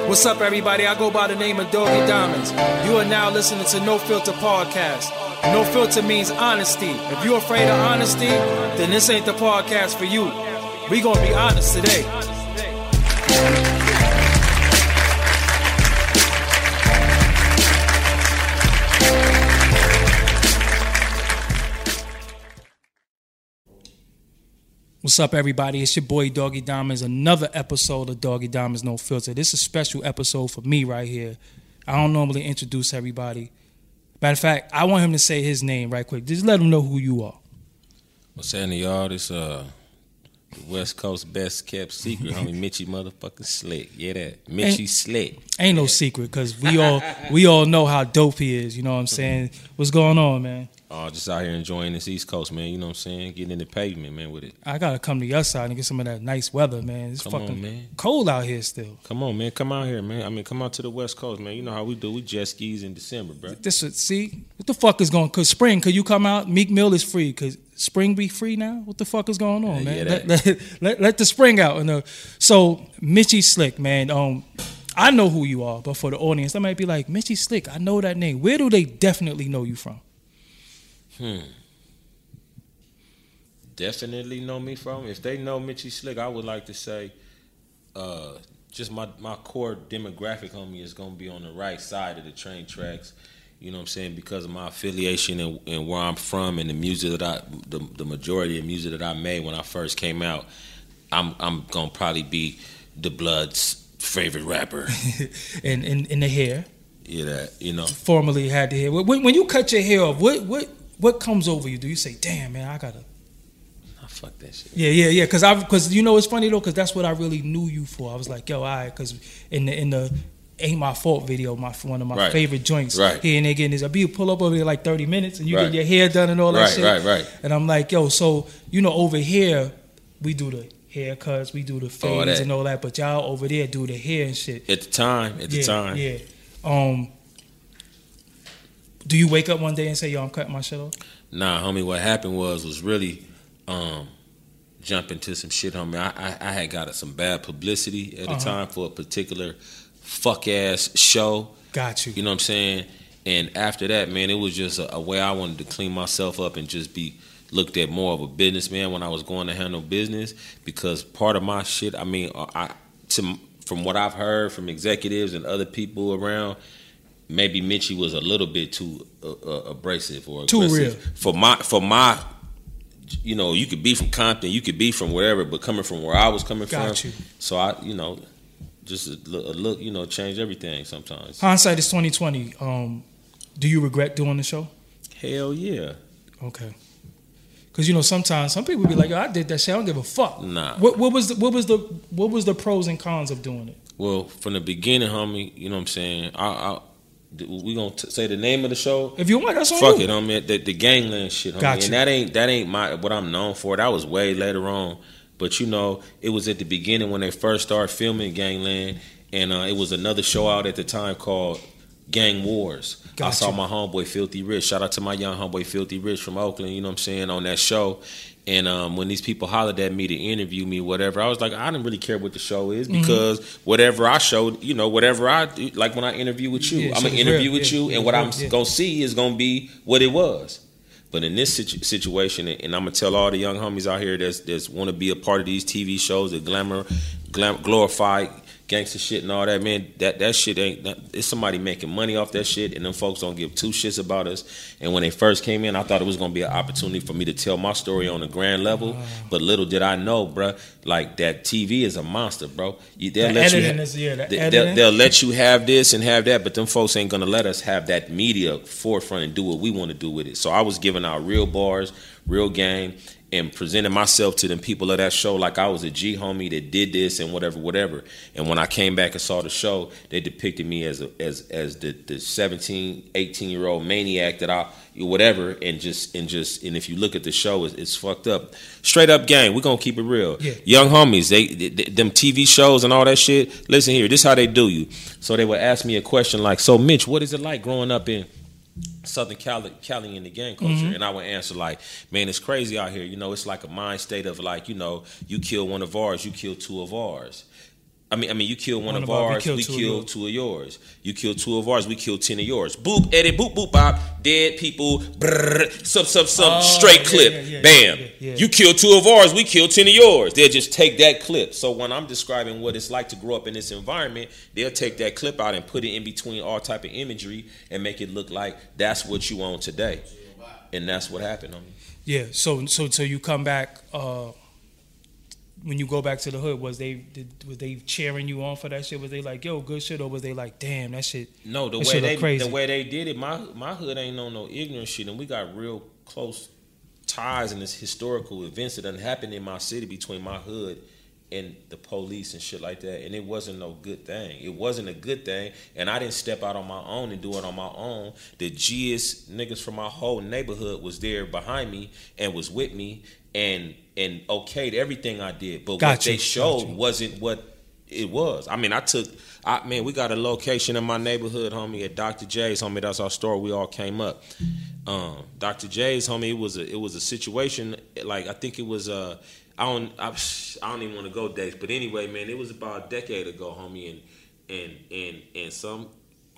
What's up, everybody? I go by the name of Doggy Diamonds. You are now listening to No Filter Podcast. No filter means honesty. If you're afraid of honesty, then this ain't the podcast for you. We gonna be honest today. What's up, everybody? It's your boy Doggy Diamonds. Another episode of Doggy Diamonds No Filter. This is a special episode for me right here. I don't normally introduce everybody. Matter of fact, I want him to say his name right quick. Just let him know who you are. What's happening, y'all? This West Coast best kept secret, homie Mitchie motherfucking Slick. Yeah, that Mitchie Slick. Ain't no secret, because we all know how dope he is. You know what I'm saying? What's going on, man? Just out here enjoying this East Coast, man. You know what I'm saying? Getting in the pavement, man, with it. I gotta come to your side and get some of that nice weather, man. It's fucking cold out here still. Come on, man. Come out here, man. I mean, come out to the West Coast, man. You know how we do. We jet skis in December, bro. See? What the fuck is going on? Because spring, could you come out? Meek Mill is free. Could spring be free now? What the fuck is going on, man? Let the spring out. So, Mitchie Slick, man. I know who you are, but for the audience, they might be like, Mitchie Slick, I know that name. Where do they definitely know you from? Definitely know me from. If they know Mitchie Slick, I would like to say, just my core demographic, homie, is gonna be on the right side of the train tracks. You know what I'm saying? Because of my affiliation and where I'm from and the music that the majority of music that I made when I first came out, I'm gonna probably be the Blood's favorite rapper. and the hair. Yeah, that, you know. Formerly had the hair. When you cut your hair off, what comes over you? Do you say, "Damn, man, I gotta"? Oh, fuck that shit. Yeah. Because you know it's funny though, because that's what I really knew you for. I was like, yo, all right, because in the Ain't My Fault video, one of my favorite joints. Right. Here and again is a be pull up over there like 30 minutes and you get your hair done and all that shit. Right. And I'm like, yo, so you know over here we do the haircuts, we do the fades and all that, but y'all over there do the hair and shit. At the time. Yeah. Do you wake up one day and say, yo, I'm cutting my shit off? Nah, homie, what happened was really jump into some shit, homie. I had got some bad publicity at the time for a particular fuck-ass show. Got you. You know what I'm saying? And after that, man, it was just a way I wanted to clean myself up and just be looked at more of a businessman when I was going to handle business, because part of my shit, I mean, from what I've heard from executives and other people around, maybe Mitchie was a little bit too abrasive or aggressive. Too real. For my, you know, you could be from Compton, you could be from wherever, but coming from where I was coming from. Got you. So I, you know, just a look, you know, change everything sometimes. Hindsight is 2020. Do you regret doing the show? Hell yeah. Okay. Because you know sometimes some people be like, "Yo, I did that shit. I don't give a fuck." Nah. What was the pros and cons of doing it? Well, from the beginning, homie, you know what I'm saying. We gonna say the name of the show. If you want, that's on fuck you. it, homie. The Gangland shit, homie. Got you. And that ain't what I'm known for. That was way later on. But you know, it was at the beginning when they first started filming Gangland, and it was another show out at the time called Gang Wars. Got I saw you. my homeboy Filthy Rich. Shout out to my young homeboy Filthy Rich from Oakland. You know what I'm saying, on that show. And when these people hollered at me to interview me, whatever, I was like, I didn't really care what the show is, because whatever I showed, you know, whatever I do, like when I interview with you, I'm gonna interview with you, and what I'm gonna see is gonna be what it was. But in this situation, and I'm gonna tell all the young homies out here that's want to be a part of these TV shows that glorify gangster shit and all that, man, that shit it's somebody making money off that shit, and them folks don't give two shits about us. And when they first came in, I thought it was gonna be an opportunity for me to tell my story on a grand level, but little did I know, bruh, like that TV is a monster, bro. They'll let you have this and have that, but them folks ain't gonna let us have that media forefront and do what we want to do with it. So I was giving out real bars, real game, and presenting myself to them people of that show like I was a G homie that did this and whatever. And when I came back and saw the show, they depicted me as the 17, 18-year-old maniac that I whatever, and if you look at the show, it's fucked up. Straight up gang, we're gonna keep it real. Yeah. Young homies, they them TV shows and all that shit. Listen here, this is how they do you. So they would ask me a question like, so Mitch, what is it like growing up in Southern Cali in the gang culture? And I would answer like, man, it's crazy out here. You know, it's like a mind state of like, you know, you kill one of ours, you kill two of ours. I mean, you kill one of ours, we kill two of yours. You kill two of ours, we kill 10 of yours. Boop, edit, boop, boop, bop. Dead people, brrr, straight clip. Bam. You kill two of ours, we kill 10 of yours. They'll just take that clip. So when I'm describing what it's like to grow up in this environment, they'll take that clip out and put it in between all type of imagery and make it look like that's what you own today. And that's what happened on me. Yeah. So you come back. When you go back to the hood, was they cheering you on for that shit? Was they like, yo, good shit, or was they like, damn, that shit? No, the way they did it, my hood ain't no ignorant shit, and we got real close ties in this historical events that done happened in my city between my hood and the police and shit like that, and it wasn't no good thing. It wasn't a good thing, and I didn't step out on my own and do it on my own. The G's niggas from my whole neighborhood was there behind me and was with me and okayed everything I did, but what they showed wasn't what it was. I mean, we got a location in my neighborhood, homie, at Dr. J's, homie. That's our store. We all came up. Dr. J's, homie. It was a situation like I think it was I don't even want to go dates, but anyway, man, it was about a decade ago, homie, and some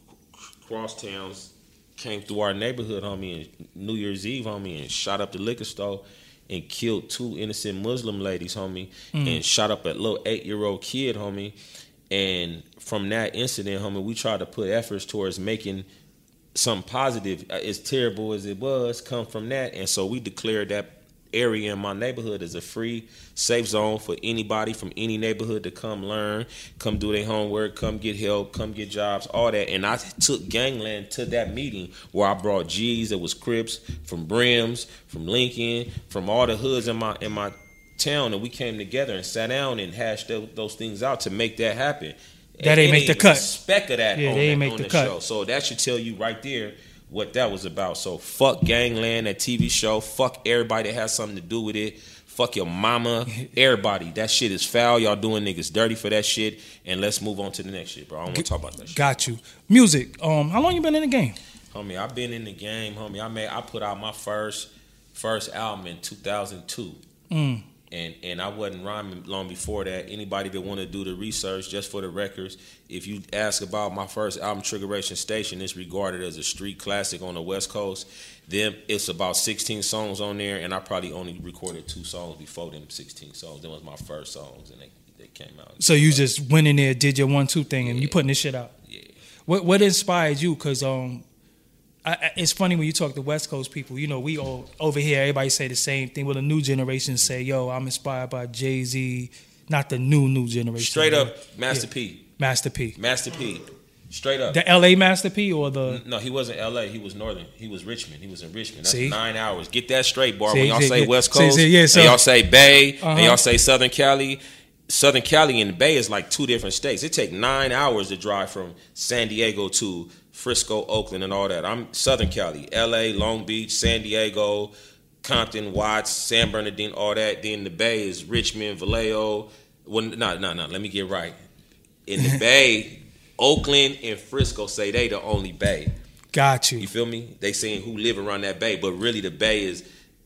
crosstowns came through our neighborhood, homie, and New Year's Eve, homie, and shot up the liquor store and killed two innocent Muslim ladies, homie, and shot up a little 8-year-old kid, homie. And from that incident, homie, we tried to put efforts towards making something positive, as terrible as it was, come from that. And so we declared that area in my neighborhood as a free, safe zone for anybody from any neighborhood to come learn, come do their homework, come get help, come get jobs, all that. And I took Gangland to that meeting where I brought G's, that was Crips, from Brims, from Lincoln, from all the hoods in my town, and we came together and sat down and hashed those things out to make that happen. That ain't make the cut. Speck of that on the show. So that should tell you right there what that was about. So fuck Gangland, that TV show. Fuck everybody that has something to do with it. Fuck your mama. Everybody. That shit is foul. Y'all doing niggas dirty for that shit. And let's move on to the next shit, bro. I don't want to talk about that shit. Got you. Music. How long you been in the game? Homie, I've been in the game, homie. I put out my first album in 2002. And I wasn't rhyming long before that. Anybody that want to do the research, just for the records, if you ask about my first album, Triggeration Station, it's regarded as a street classic on the West Coast. Then it's about 16 songs on there, and I probably only recorded 2 songs before them 16 songs. Them was my first songs, and they came out. So you just went in there, did your 1-2 thing, and you putting this shit out. Yeah. What inspired you? Because it's funny when you talk to West Coast people. You know, we all over here, everybody say the same thing. Well, the new generation say, yo, I'm inspired by Jay-Z. Not the new generation. Straight up, Master P. Master P. Straight up. The L.A. Master P or the... No, he wasn't L.A. He was Northern. He was Richmond. He was in Richmond. That's See? 9 hours. Get that straight, bar. When y'all say West Coast, and y'all say Bay, and y'all say Southern Cali. Southern Cali and the Bay is like 2 different states. It take 9 hours to drive from San Diego to Frisco, Oakland, and all that. I'm Southern Cali, L.A., Long Beach, San Diego, Compton, Watts, San Bernardino, all that. Then the Bay is Richmond, Vallejo. Well, no. Let me get right. In the Bay, Oakland and Frisco say they the only Bay. Got you. You feel me? They saying who live around that Bay, but really the Bay is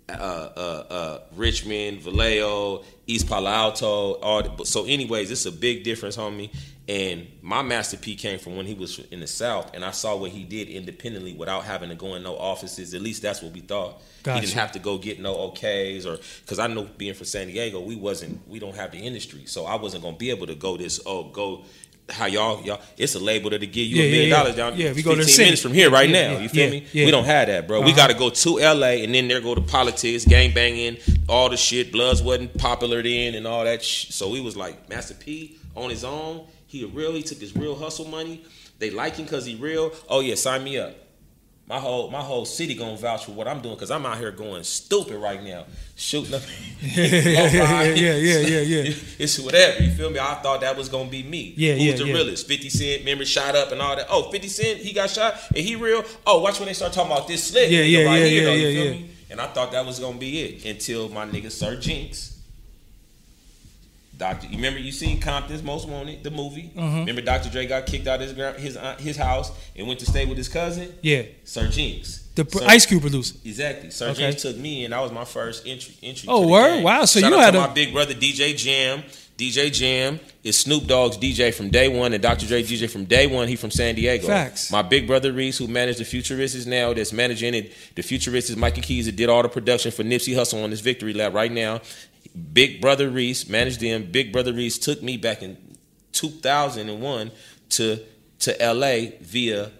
Richmond, Vallejo, East Palo Alto. So anyways, it's a big difference, homie. And my Master P came from when he was in the South, and I saw what he did independently without having to go in no offices. At least that's what we thought. He didn't have to go get no OKs, or because I know being from San Diego, we don't have the industry, so I wasn't gonna be able to go how y'all. It's a label that'll give you $1 million down. Yeah, we go to 15 minutes from here right now. You feel me? Yeah. We don't have that, bro. We got to go to LA, and then there go to politics, gang banging, all the shit. Bloods wasn't popular then, and all that. So we was like Master P on his own. He took his real hustle money. They like him because he real. Oh yeah, sign me up. My whole city gonna vouch for what I'm doing because I'm out here going stupid right now, shooting up. Yeah. It's whatever, you feel me? I thought that was gonna be me. Who's the realest? 50 Cent, remember, shot up and all that. Oh, 50 Cent, he got shot and he real. Oh, watch when they start talking about this slick. You feel me? And I thought that was gonna be it until my nigga Sir Jinx. You remember you seen Compton's Most Wanted, the movie? Remember Dr. Dre got kicked out of his house and went to stay with his cousin? Yeah. Sir Jinx. Ice Cube producer. Exactly. Sir Jinx took me, and that was my first entry. Oh, word? Wow. So Shout you out had to my big brother DJ Jam. DJ Jam is Snoop Dogg's DJ from day one, and Dr. Dre DJ from day one. He from San Diego. Facts. My big brother Reese, who managed the Futurists now, that's managing it. The Futurists, Mikey Keys, that did all the production for Nipsey Hussle on this Victory Lap right now. Big brother Reese managed them. Big brother Reese took me back in 2001 to LA via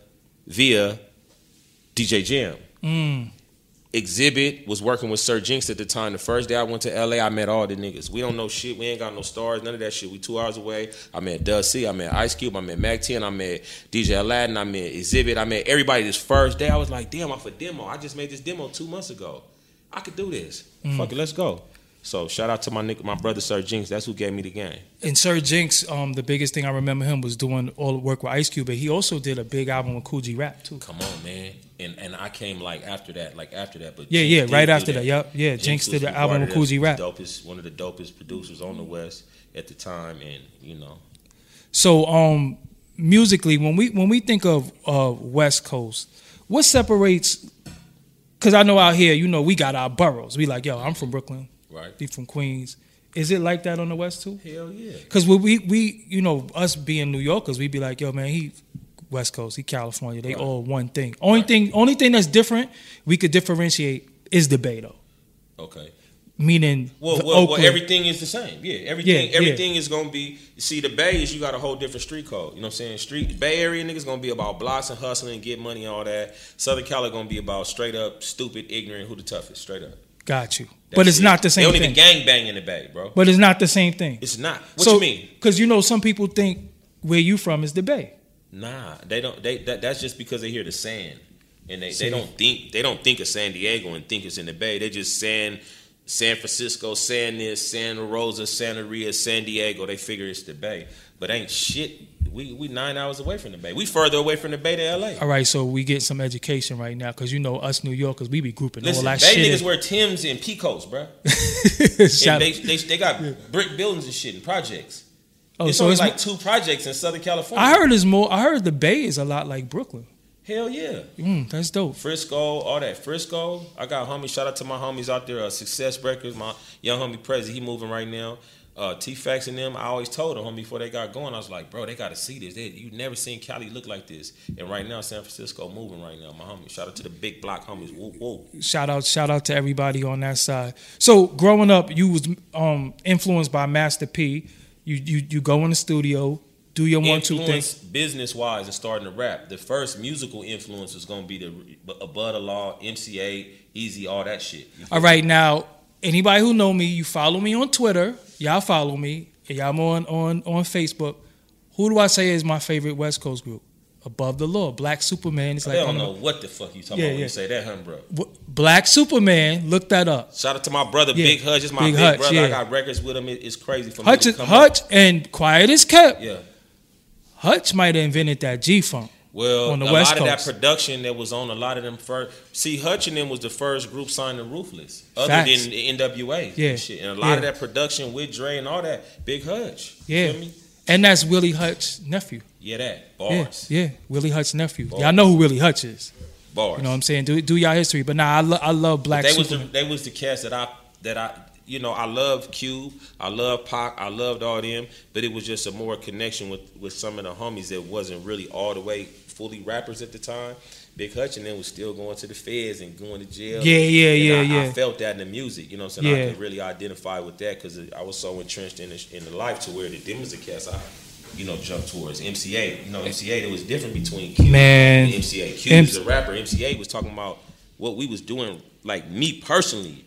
DJ Jam. Exhibit was working with Sir Jinx at the time. The first day I went to LA, I met all the niggas. We don't know shit. We ain't got no stars, none of that shit. We 2 hours away. I met Dub C, I met Ice Cube, I met Mac 10, I met DJ Aladdin, I met Exhibit, I met everybody this first day. I was like, damn, off a demo. I just made this demo 2 months ago. I could do this. Fuck it, let's go. So shout out to my brother Sir Jinx. That's who gave me the game. And Sir Jinx, the biggest thing I remember him was doing all the work with Ice Cube, but he also did a big album with Cool G Rap too. Come on, man. And I came after that. But yeah, right after that. Yep, yeah. Jinx did the album with Cool G Rap. One of the dopest producers on the West at the time, and you know. So musically, when we think of West Coast, what separates? Because I know out here, you know, we got our boroughs. We like, yo, I'm from Brooklyn. Right. He from Queens. Is it like that on the West too? Hell yeah. Because we you know, us being New Yorkers, we be like, yo, man, he West Coast, he California. They all one thing. Only thing that's different, we could differentiate is the Bay though. Okay. Meaning, well, everything is the same. Yeah, everything is gonna be. See, the Bay is you got a whole different street code. You know what I'm saying? Bay Area niggas gonna be about blocks and hustling, get money, all that. Southern Cali gonna be about straight up, stupid, ignorant, who the toughest, straight up. Got you. But it's not the same thing. They don't even gang bang in the Bay, bro. But it's not the same thing. It's not. What you mean? Because you know, some people think where you from is the Bay. Nah, they don't. That's just because they hear the sand, and they don't think of San Diego and think it's in the Bay. They just San Francisco, San Rosa, Santa Rita, San Diego. They figure it's the Bay, but ain't shit. We 9 hours away from the Bay. We further away from the Bay to LA. All right, so we get some education right now because you know us New Yorkers, we be grouping all that Bay shit. Niggas wear Timbs and Peacoats, bro. And they got brick buildings and shit and projects. Oh, it's only like 2 projects in Southern California. I heard the Bay is a lot like Brooklyn. Hell yeah. That's dope. Frisco, all that. Frisco, I got homies. Shout out to my homies out there. Success Records, my young homie Prezi, he moving right now. T-Fax and them, I always told them before they got going, I was like, bro, they got to see this. You never seen Cali look like this. And right now, San Francisco moving right now, my homies. Shout out to the big block homies. Whoa, whoa. Shout out to everybody on that side. So growing up, you was influenced by Master P. You go in the studio, do your 1-2 thing. Business-wise and starting to rap. The first musical influence was going to be the Above the Law, MC8, Easy, all that shit. All right, now, anybody who know me, you follow me on Twitter. Y'all follow me. And y'all on Facebook. Who do I say is my favorite West Coast group? Above the Law. Black Superman. It's like, I don't know what the fuck you talking about when you say that, huh, bro? Black Superman. Look that up. Shout out to my brother, Big Hutch. It's my big brother. Yeah. I got records with him. It's crazy for me to come Hutch up. And Quiet as Kept. Yeah. Hutch might have invented that G-Funk. Well, on the a West lot Coast. Of that production that was on a lot of them first. See, Hutch and them was the first group signed to Ruthless, other Facts. than the NWA. Yeah. And shit. And a lot of that production with Dre and all that, Big Hutch. Yeah. You feel me? And that's Willie Hutch's nephew. Yeah, that. Bars. Yeah. Willie Hutch's nephew. Bars. Y'all know who Willie Hutch is. Bars. You know what I'm saying? Do y'all history. But nah, I love Black Superman. They was the cast that I you know, I love Cube, I love Pac, I loved all them, but it was just a more connection with some of the homies that wasn't really all the way fully rappers at the time. Big Hutch and them was still going to the feds and going to jail. Yeah. I felt that in the music, you know what I'm saying? I could really identify with that because I was so entrenched in the life to where them was the cast I jumped towards. MC8, MC8, it was different between Cube and MC8. Cube was a rapper, MC8 was talking about what we was doing, like me personally.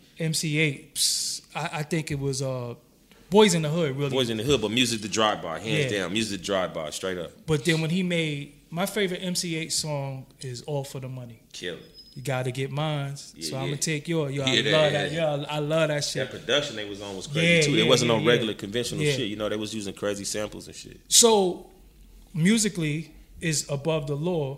MC8, I think it was Boys in the Hood, really. Boys in the Hood, but Music to Drive By, hands down. Music to Drive By, straight up. But then when he made, my favorite MC8 song is All for the Money. Kill it. You got to get mine, so I'm going to take yours. I love that. Yeah, I love that shit. That production they was on was crazy, too. There wasn't no regular conventional shit. They was using crazy samples and shit. So, musically, is Above the Law.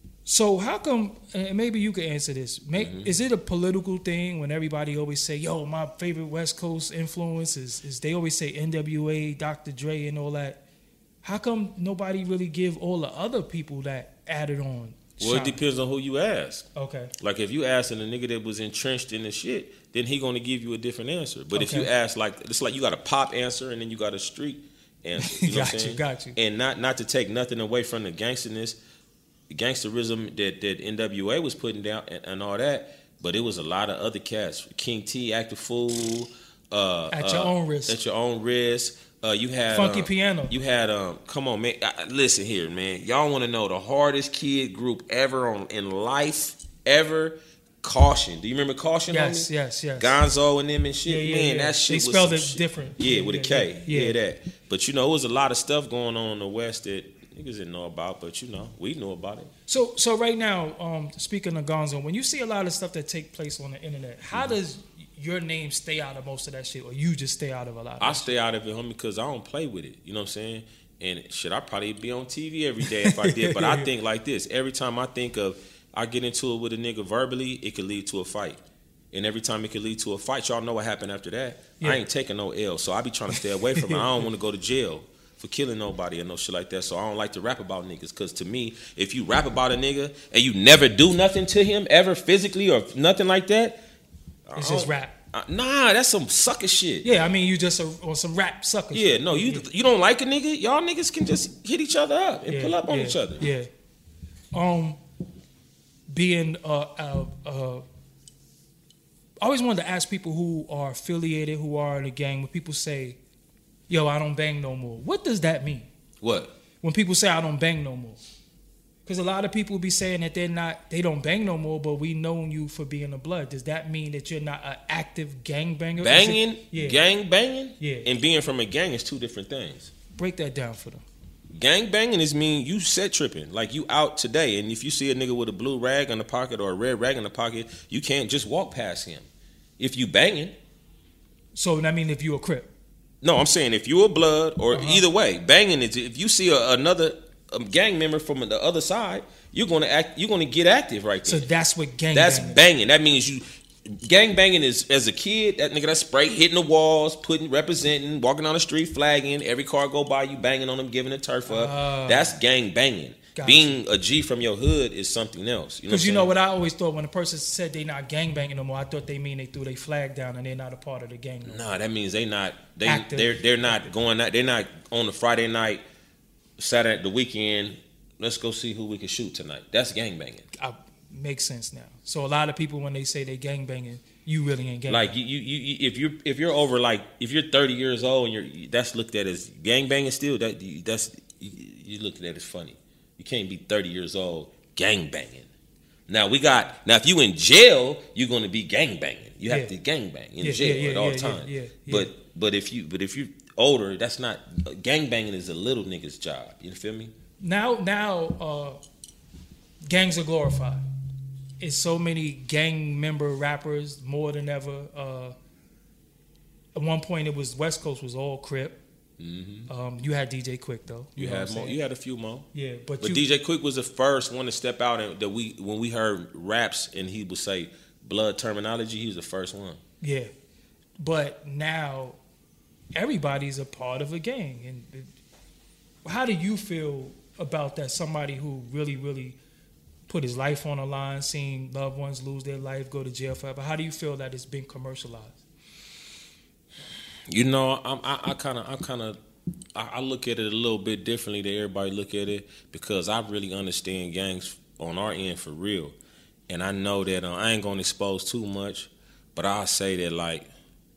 So how come, and maybe you could answer this, is it a political thing when everybody always say, yo, my favorite West Coast influence is they always say NWA, Dr. Dre and all that. How come nobody really give all the other people that added on Well, it depends on who you ask. Okay. Like if you asking a nigga that was entrenched in the shit, then he gonna give you a different answer. But if you ask it's like you got a pop answer and then you got a street answer. You know what I'm saying? Got you. And not to take nothing away from the gangsterism that NWA was putting down and all that, but it was a lot of other cats. King T, Act a Fool. At your own risk. At your own risk. You had Funky Piano. You had come on, man. Listen here, man. Y'all want to know the hardest kid group ever in life ever? Caution. Do you remember Caution? Yes, homie? yes. Gonzo and them and shit. Man, that shit. They spelled it different. Yeah, with a K. Yeah, that. But it was a lot of stuff going on in the West that niggas didn't know about. But we knew about it. So right now, speaking of Gonzo, when you see a lot of stuff that take place on the internet, how does your name stay out of most of that shit, or you just stay out of a lot of I stay out of it, homie, because I don't play with it. You know what I'm saying? And shit, I'd probably be on TV every day if I did. But I think like this. Every time I get into it with a nigga verbally, it could lead to a fight. And every time it could lead to a fight, y'all know what happened after that. Yeah. I ain't taking no L, so I be trying to stay away from it. I don't want to go to jail for killing nobody or no shit like that. So I don't like to rap about niggas, because to me, if you rap about a nigga and you never do nothing to him ever physically or nothing like that, it's just rap. Nah, that's some sucker shit. Yeah, I mean, you just on some rap sucker shit. Yeah, no, you don't like a nigga, y'all niggas can just hit each other up and pull up on each other. Yeah. Being I always wanted to ask people who are affiliated, who are in a gang, when people say, yo, I don't bang no more. What does that mean? What? When people say I don't bang no more. Because a lot of people be saying that they don't bang no more, but we know you for being a blood. Does that mean that you're not an active gang banger? Banging? Gang banging? Yeah. And being from a gang is two different things. Break that down for them. Gang banging is mean you set tripping. Like you out today, and if you see a nigga with a blue rag in the pocket or a red rag in the pocket, you can't just walk past him. If you banging. So that mean if you a Crip? No, I'm saying if you a blood or either way, banging is if you see another gang member from the other side, you're gonna get active right there. So that's what gang that's banging. Banging. That means you gang banging is as a kid, that nigga that's spray hitting the walls, representing, walking on the street, flagging, every car go by you banging on them, giving a turf up. That's gang banging. Gotcha. Being a G from your hood is something else. Because you know what I always thought when a person said they not gang banging no more, I thought they mean they threw their flag down and they're not a part of the gang no more. Nah, that means they're not going out. They're not on the Friday night, Saturday, the weekend. Let's go see who we can shoot tonight. That's gang banging. Makes sense now. So a lot of people when they say they gang banging, you really ain't gang like banging. you if you're over like if you're 30 years old and that's looked at as gang banging still, that's you look at that as funny. You can't be 30 years old gang banging. Now if you in jail, you're going to be gang banging. You have to gang bang in jail at all times. But if you're older, that's not gang banging is a little nigga's job. You feel me? Now gangs are glorified. It's so many gang member rappers more than ever. At one point, it was West Coast was all Crip. Mm-hmm. You had DJ Quick though. You had more. You had a few more. Yeah, but DJ Quick was the first one to step out, and when we heard raps and he would say blood terminology, he was the first one. Yeah, but now everybody's a part of a gang, and how do you feel about that? Somebody who really, really put his life on the line, seeing loved ones lose their life, go to jail forever. How do you feel that it's been commercialized? You know, I look at it a little bit differently than everybody look at it, because I really understand gangs on our end for real, and I know that I ain't gonna expose too much, but I'll say that like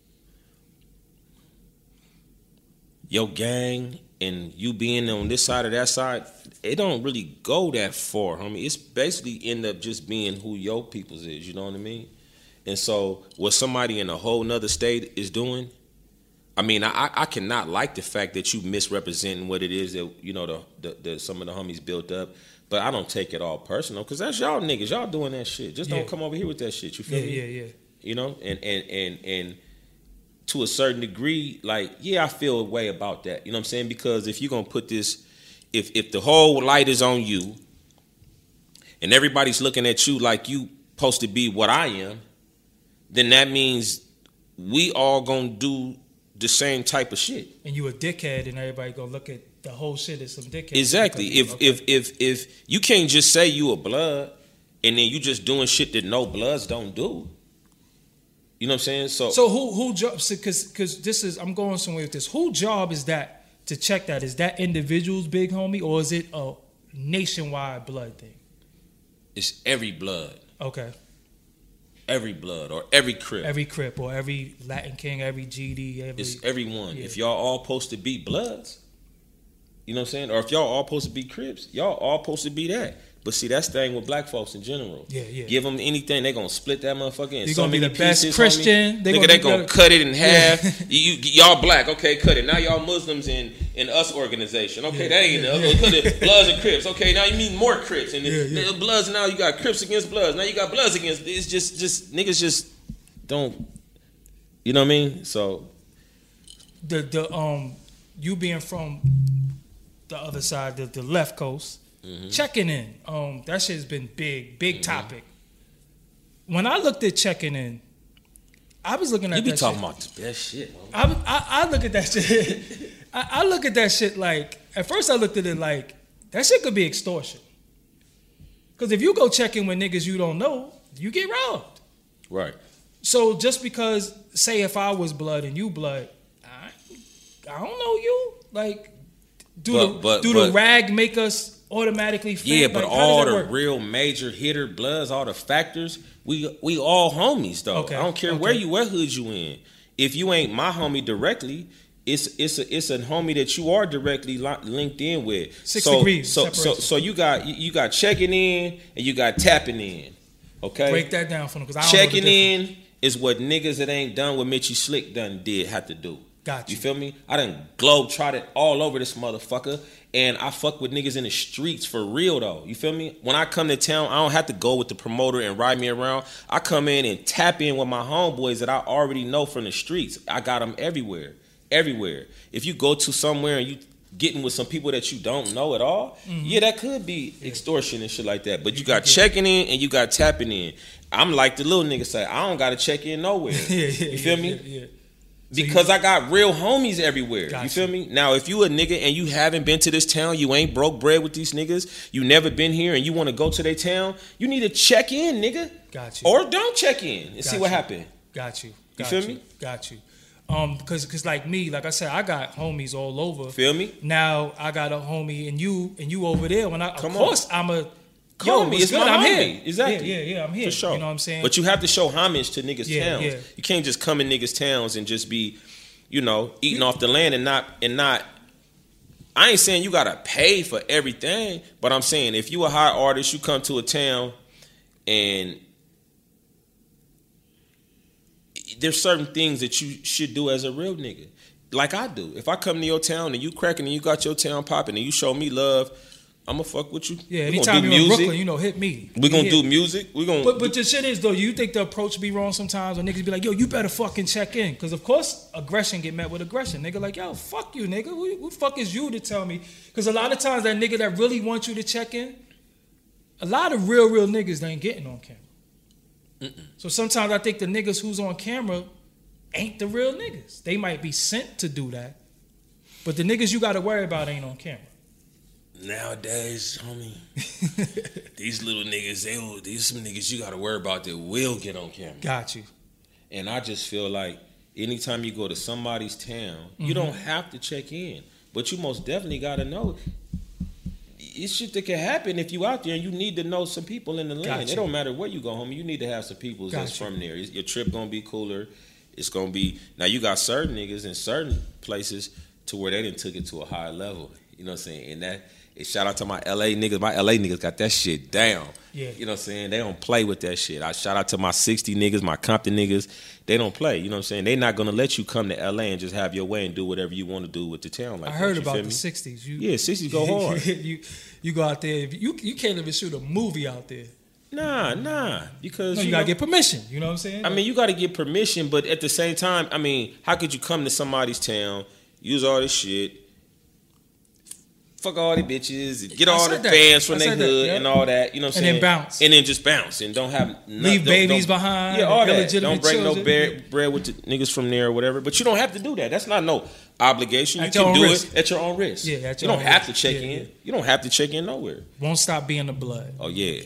your gang and you being on this side or that side, it don't really go that far, homie. It's basically end up just being who your people's is, you know what I mean? And so what somebody in a whole nother state is doing, I mean, I cannot like the fact that you misrepresenting what it is that, you know, the some of the homies built up, but I don't take it all personal, because that's y'all niggas. Y'all doing that shit. Just don't come over here with that shit. You feel me? Yeah. You know, and to a certain degree, like, yeah, I feel a way about that. You know what I'm saying? Because if you're going to put this, if the whole light is on you and everybody's looking at you like you supposed to be what I am, then that means we all going to do the same type of shit. And you a dickhead and everybody going to look at the whole shit is some dickhead. Exactly. If you can't just say you a blood and then you just doing shit that no bloods don't do. You know what I'm saying? So who job? Because this is, I'm going somewhere with this. Who job is that to check that? Is that individual's big homie, or is it a nationwide blood thing? It's every blood. Okay. Every blood or every Crip. Every Crip or every Latin King, every GD. It's everyone. Yeah. If y'all all supposed to be bloods, you know what I'm saying? Or if y'all all supposed to be Crips, y'all all supposed to be that. But see, that's the thing with black folks in general. Yeah. Give them anything, they gonna split that motherfucker in You're so gonna many be the best pieces, Christian. They gonna cut it in half. Y'all black, okay, cut it. Now y'all Muslims in us organization. Okay, that ain't enough. Cut it. Bloods and Crips. Okay, now you need more Crips. And the Bloods, now you got Crips against Bloods. Now you got Bloods against. It's just niggas just don't. You know what I mean? So the you being from the other side, the left coast. Mm-hmm. Checking in, that shit's been big topic. When I looked at checking in, I was looking at that shit. You be talking about the best shit. I look at that shit. I look at that shit like, at first I looked at it like, that shit could be extortion. Because if you go check in with niggas you don't know, you get robbed. Right. So just because, say if I was blood and you blood, I don't know you. Like, do the rag make us automatically fit? Yeah, but like, all the real major hitter bloods, all the factors, we all homies though. Okay. I don't care what hood you in. If you ain't my homie directly, it's a homie that you are directly linked in with. 6 degrees. So you got checking in and you got tapping in. Okay, break that down for them, because I don't checking in is what niggas that ain't done what Mitchie Slick have to do. Got you. You feel me? I done globe-trotted all over this motherfucker, and I fuck with niggas in the streets for real, though. You feel me? When I come to town, I don't have to go with the promoter and ride me around. I come in and tap in with my homeboys that I already know from the streets. I got them everywhere. If you go to somewhere and you getting with some people that you don't know at all, that could be extortion and shit like that. But you got checking in and you got tapping in. I'm like the little nigga say, I don't got to check in nowhere. You feel me? Yeah. Because I got real homies everywhere. You feel me? Now, if you a nigga and you haven't been to this town, you ain't broke bread with these niggas, you never been here and you want to go to their town, you need to check in, nigga. Got you. Or don't check in and see what happened. Got you. You feel me? Got you. Because like me, like I said, I got homies all over. Feel me? Now I got a homie and you over there. When of course I'm a... Call me, it's my I'm homie. here. Exactly. Yeah, I'm here. For sure. You know what I'm saying? But you have to show homage to niggas' towns. Yeah. You can't just come in niggas' towns and just be, eating off the land and not. I ain't saying you gotta pay for everything, but I'm saying if you a high artist, you come to a town and there's certain things that you should do as a real nigga. Like I do. If I come to your town and you cracking and you got your town popping and you show me love, I'ma fuck with you. Yeah, anytime you're in Brooklyn, hit me. We're gonna do music. But the shit is though, you think the approach be wrong sometimes, or niggas be like, yo, you better fucking check in, because of course aggression get met with aggression. Nigga like, yo, fuck you, nigga. Who the fuck is you to tell me? Because a lot of times that nigga that really wants you to check in, a lot of real niggas ain't getting on camera. So sometimes I think the niggas who's on camera ain't the real niggas. They might be sent to do that, but the niggas you got to worry about ain't on camera. Nowadays, homie, these little niggas, these some niggas you got to worry about that will get on camera. Got you. And I just feel like anytime you go to somebody's town, you don't have to check in, but you most definitely got to know. It's shit that can happen if you out there and you need to know some people in the land. It don't matter where you go, homie. You need to have some people that's from there. Your trip gonna be cooler. It's gonna be, now you got certain niggas in certain places to where they done took it to a higher level. You know what I'm saying? And that, shout out to my LA niggas. My LA niggas got that shit down. Yeah. You know what I'm saying? They don't play with that shit. I shout out to my 60 niggas, my Compton niggas. They don't play. You know what I'm saying? They not gonna let you come to LA and just have your way and do whatever you want to do with the town. Like I heard about the 60s. 60s go hard. You go out there. You can't even shoot a movie out there. Nah. Because you gotta get permission. You know what I'm saying? I mean, you gotta get permission, but at the same time, I mean, how could you come to somebody's town, use all this shit, fuck all the bitches, get all the fans from their hood and all that, you know what I'm saying? And then bounce. And then just bounce and don't have leave babies behind. Yeah, all that. Don't break no bread with the niggas from there or whatever. But you don't have to do that. That's not no obligation. At You can your own do risk. it at your own risk. Yeah, at you your don't own have risk. to check Yeah, in. yeah. You don't have to check in nowhere. Won't Stop Being the Blood. Oh yeah,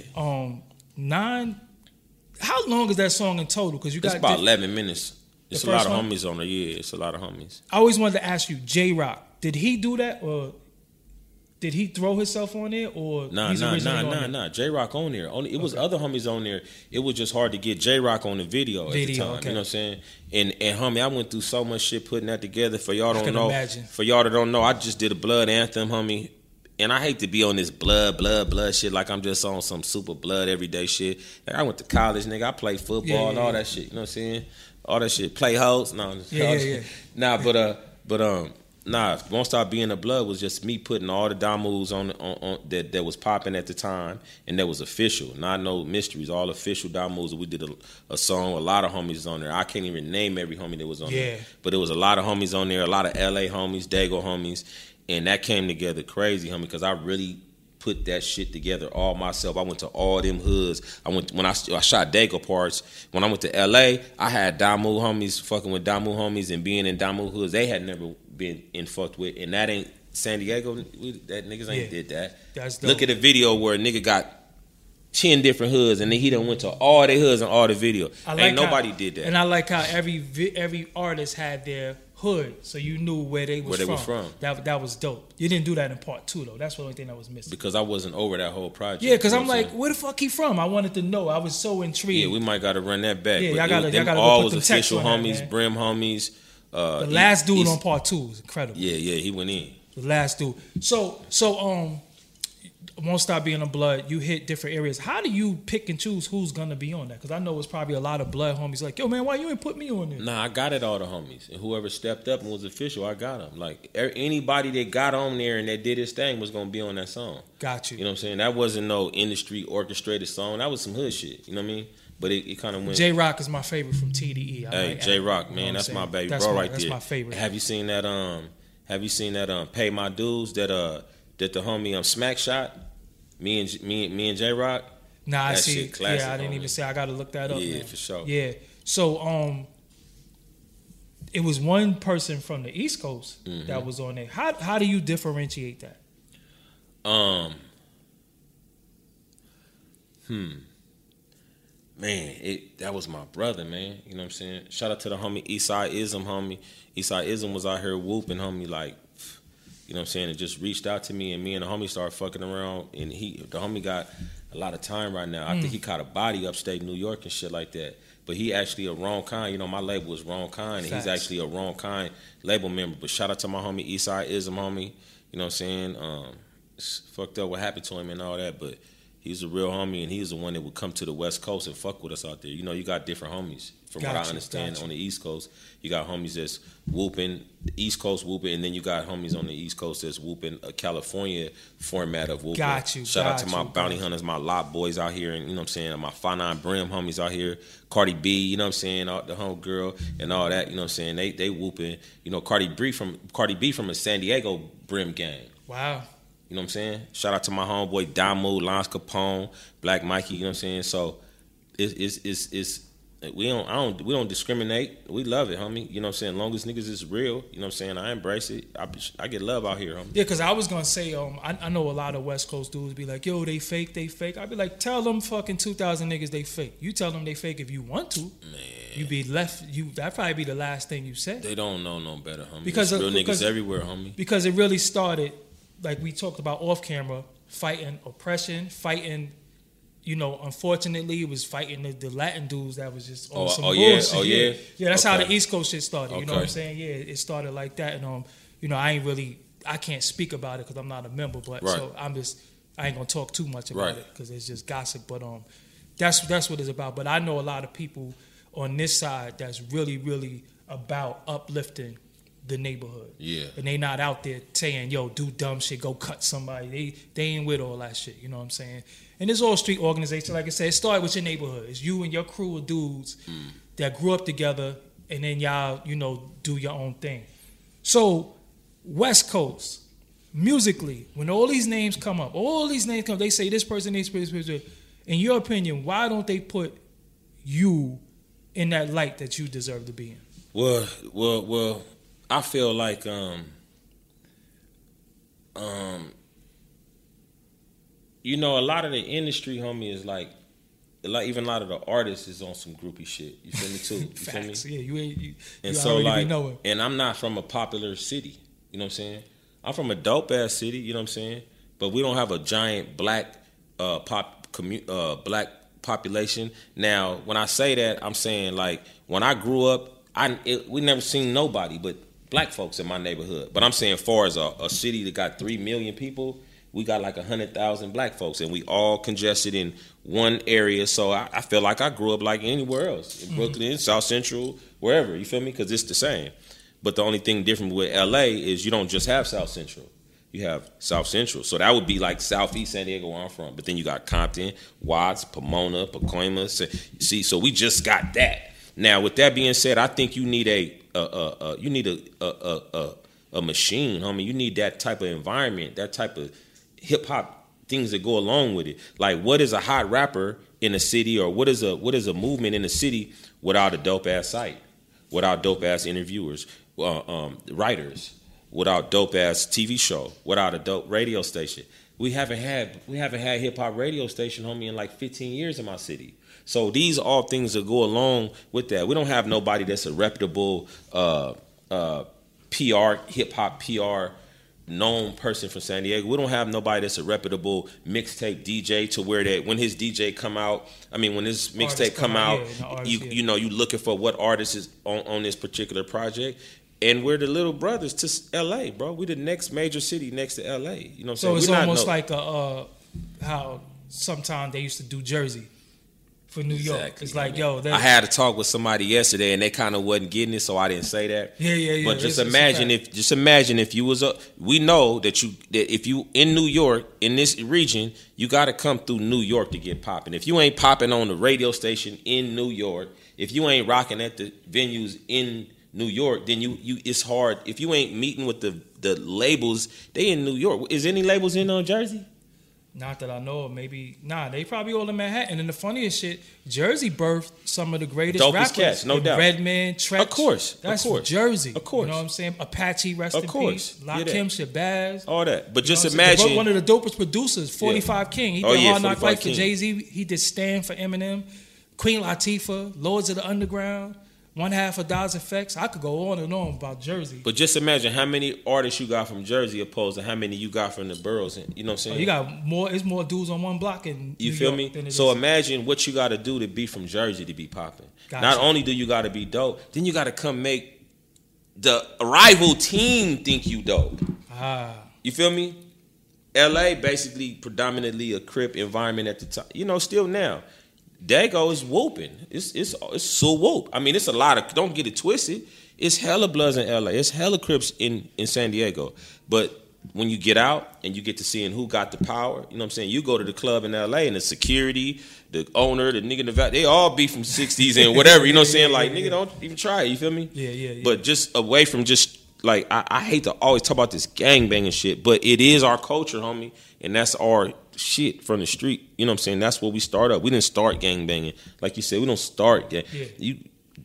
9. How long is that song in total? Because you got it's about 11 minutes. It's a lot first of one? homies on there. Yeah, it's a lot of homies. I always wanted to ask you, J-Rock, did he do that or did he throw himself on there or Nah. he's originally on there? J-Rock on there. It was other homies on there. It was just hard to get J-Rock on the video at the time. Okay. You know what I'm saying? And homie, I went through so much shit putting that together. For y'all don't know. Imagine. For y'all that don't know, I just did a blood anthem, homie. And I hate to be on this blood shit like I'm just on some super blood everyday shit. Like I went to college, nigga. I played football and all that shit. You know what I'm saying? All that shit. Play hoes. No. Yeah. Nah, Nah, Won't Stop Being the Blood was just me putting all the dom moves on that was popping at the time, and that was official, not no mysteries, all official dom moves. We did a song, a lot of homies on there. I can't even name every homie that was on there, but there was a lot of homies on there, a lot of LA homies, Dago homies, and that came together crazy, homie, because I really put that shit together all myself. I went to all them hoods. When I shot Dago parts. When I went to LA, I had Damu homies fucking with Damu homies and being in Damu hoods. They had never been in fucked with, and that ain't San Diego. That niggas ain't did that. That's dope. Look at a video where a nigga got 10 different hoods, and then he done went to all their hoods and all the video. Ain't nobody did that. And I like how every artist had their hood, so you knew where they was from. That was dope. You didn't do that in part 2 though. That's the only thing that was missing. Because I wasn't over that whole project. Yeah, because I'm like, where the fuck he from? I wanted to know. I was so intrigued. Yeah, we might got to run that back. Yeah, but y'all gotta all put was them texts official on that, homies, man. Brim homies. The last dude on part 2 was incredible. Yeah, he went in. The last dude. So Won't Stop Being the Blood, you hit different areas. How do you pick and choose who's gonna be on that? Because I know it's probably a lot of blood homies like, yo man, why you ain't put me on there? Nah, I got it all the homies. And whoever stepped up and was official, I got them. Like anybody that got on there and that did his thing was gonna be on that song. Got you. You know what I'm saying? That wasn't no industry orchestrated song. That was some hood shit. You know what I mean? But it kind of went. J-Rock is my favorite from TDE. Hey, J-Rock, man, that's my baby bro right there. That's my favorite. Have you seen that? Pay My Dues that the homie Smack shot? Me and J-Rock. Nah, I see. Shit classic, yeah, I didn't even say. I got to look that up. Yeah, man. for sure. Yeah. So it was one person from the East Coast that was on there. How do you differentiate that? Man, that was my brother, man. You know what I'm saying? Shout out to the homie Eastside Ism, homie. Eastside Ism was out here whooping, homie, like, you know what I'm saying? It just reached out to me, and me and the homie started fucking around, and the homie got a lot of time right now. I think he caught a body upstate New York and shit like that. But he actually a Wrong Kind. You know, my label was Wrong Kind, and he's actually a Wrong Kind label member. But shout out to my homie Eastside Ism, homie. You know what I'm saying? It's fucked up what happened to him and all that, but he's a real homie, and he's the one that would come to the West Coast and fuck with us out there. You know, you got different homies. From what I understand, on the East Coast, you got homies that's whooping, the East Coast whooping, and then you got homies on the East Coast that's whooping a California format of whooping. Shout out to my bounty hunters, my lot boys out here, and you know what I'm saying, my 5'9" Brim homies out here, Cardi B, you know what I'm saying, the homegirl and all that, you know what I'm saying, they whooping, you know, Cardi B from a San Diego Brim gang. Wow. You know what I'm saying? Shout out to my homeboy Damu, Lance Capone, Black Mikey. You know what I'm saying? So we don't discriminate. We love it, homie. You know what I'm saying? As long as niggas is real, you know what I'm saying? I embrace it. I get love out here, homie. Yeah, because I was gonna say, I know a lot of West Coast dudes be like, yo, they fake. I'd be like, tell them fucking 2,000 niggas they fake. You tell them they fake if you want to. Man. You be left. That'd probably be the last thing you say. They don't know no better, homie. Because real niggas everywhere, homie. Because it really started, like we talked about off camera, fighting oppression, fighting. You know, unfortunately, it was fighting the Latin dudes that was just on some bullshit. Yeah, that's how the East Coast shit started. You know what I'm saying? Yeah, it started like that. And you know, I can't speak about it because I'm not a member. But so I ain't gonna talk too much about it because it's just gossip. But that's what it's about. But I know a lot of people on this side that's really, really about uplifting the neighborhood. Yeah. And they not out there saying, yo, do dumb shit, go cut somebody. They ain't with all that shit. You know what I'm saying? And it's all street organization. Like I said, it started with your neighborhood. It's you and your crew of dudes that grew up together, and then y'all, you know, do your own thing. So, West Coast, musically, when all these names come up, they say this person, this person. In your opinion, why don't they put you in that light that you deserve to be in? Well, I feel like you know, a lot of the industry, homie, is like even a lot of the artists is on some groupie shit. You feel me too? You Facts. feel me? Yeah, you and so like, and I'm not from a popular city. You know what I'm saying? I'm from a dope ass city. You know what I'm saying? But we don't have a giant black black population. Now, when I say that, I'm saying like when I grew up, we never seen nobody but black folks in my neighborhood. But I'm saying, far as a city that got 3 million people, we got like 100,000 black folks, and we all congested in one area. So I feel like I grew up like anywhere else, in Brooklyn, South Central, wherever. You feel me? Because it's the same. But the only thing different with LA is you don't just have South Central. You have South Central. So that would be like Southeast San Diego, where I'm from. But then you got Compton, Watts, Pomona, Pacoima. See, so we just got that. Now, with that being said, I think you need a machine, homie. You need that type of environment, that type of hip hop things that go along with it. Like, what is a hot rapper in a city, or what is a movement in a city without a dope ass site, without dope ass interviewers, writers, without dope ass TV show, without a dope radio station? We haven't had hip hop radio station, homie, in like 15 years in my city. So these are all things that go along with that. We don't have nobody that's a reputable PR, hip hop PR known person from San Diego. We don't have nobody that's a reputable mixtape DJ to where that when his DJ come out, when his mixtape come out, you know, you looking for what artist is on this particular project. And we're the little brothers to LA, bro. We the next major city next to LA. You know what I'm saying? So it's almost like how sometimes they used to do Jersey for New York. Exactly. It's like, yo, I had a talk with somebody yesterday, and they kind of wasn't getting it, so I didn't say that. Yeah. But just imagine if you was we know that if you in New York in this region, you got to come through New York to get popping. If you ain't popping on the radio station in New York, if you ain't rocking at the venues in New York, then you it's hard. If you ain't meeting with the labels, they in New York. Is any labels in Jersey? Not that I know of. Maybe they probably all in Manhattan. And the funniest shit, Jersey birthed some of the greatest dopest rappers. Cats, no doubt. Redman, Tretch. Of course. That's Jersey. Of course. You know what I'm saying? Apache, rest in peace. Lakim, Shabazz. All that. But just imagine. One of the dopest producers, 45 King. He did Hard Knock Life for Jay-Z. He did Stand for Eminem. Queen Latifah, Lords of the Underground. One half of Daz Effects. I could go on and on about Jersey. But just imagine how many artists you got from Jersey opposed to how many you got from the boroughs. You know what I'm saying? You got more. It's more dudes on one block in you New feel York me? So imagine what you got to do to be from Jersey to be popping. Gotcha. Not only do you got to be dope, then you got to come make the rival team think you dope. You feel me? LA basically predominantly a Crip environment at the time. You know, still now. Dago is whooping. It's so whoop. It's a lot of. Don't get it twisted. It's hella Bloods in LA. It's hella Crips in San Diego. But when you get out and you get to seeing who got the power, you know what I'm saying? You go to the club in LA and the security, the owner, the nigga in the back, they all be from 60s and whatever. You know what I'm saying? Like, nigga, don't even try it. You feel me? Yeah. But just away from just like I hate to always talk about this gangbanging shit, but it is our culture, homie, and that's our shit from the street. You know what I'm saying? That's where we start up. We didn't start gangbanging. Like you said, we don't start gang. Yeah.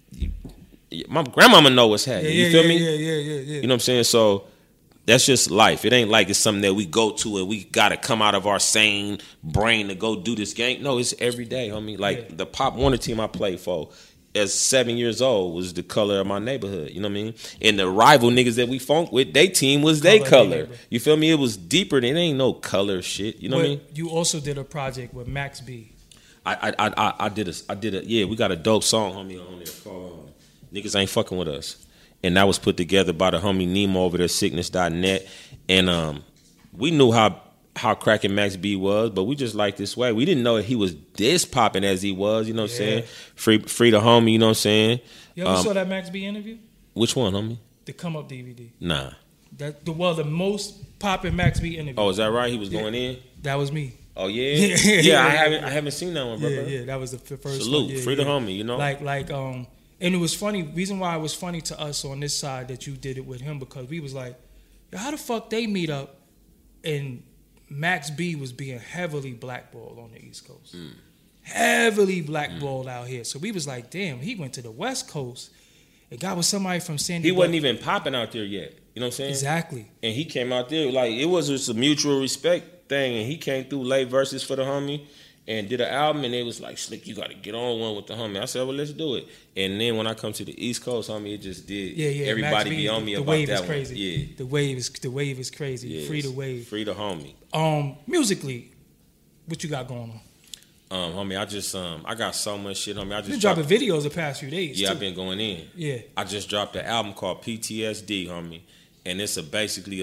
My grandmama know what's happening. You feel me? Yeah. You know what I'm saying? So that's just life. It ain't like it's something that we go to and we got to come out of our sane brain to go do this gang. No, it's every day, homie. Like the Pop Warner team I played for as 7 years old was the color of my neighborhood. You know what I mean? And the rival niggas that we funk with, they team was they color. You feel me? It was deeper than ain't no color shit. You know what I mean? You also did a project with Max B. I did a yeah, we got a dope song, homie, on there called Niggas Ain't Fucking With Us. And that was put together by the homie Nemo over there, sickness.net. And we knew how cracking Max B was, but we just like this way. We didn't know he was this popping as he was, you know what I'm saying? Free the homie, you know what I'm saying? You ever saw that Max B interview? Which one, homie? The Come Up DVD. Nah. The most popping Max B interview. Oh, is that right? He was going in? That was me. Oh yeah? Yeah, I haven't seen that one, bro. Yeah, that was the first Salute. one. Yeah, Free the homie, you know? And it was funny. Reason why it was funny to us on this side that you did it with him, because we was like, yo, how the fuck they meet up and Max B was being heavily blackballed on the East Coast. Heavily blackballed out here. So we was like, damn, he went to the West Coast It got with somebody from Sandy. He wasn't even popping out there yet. You know what I'm saying? Exactly. And he came out there like it was just a mutual respect thing, and he came through late verses for the homie and did an album, and it was like, Slick, you got to get on one with the homie. I said, well, let's do it. And then when I come to the East Coast, homie, it just did. Yeah. Everybody be on me about that. The wave is crazy. Yeah. The wave is crazy. Yes. Free the wave. Free the homie. Musically, what you got going on? Homie, I just I got so much shit, homie. I just been dropping videos the past few days. Yeah, too. I've been going in. Yeah. I just dropped an album called PTSD, homie, and it's basically a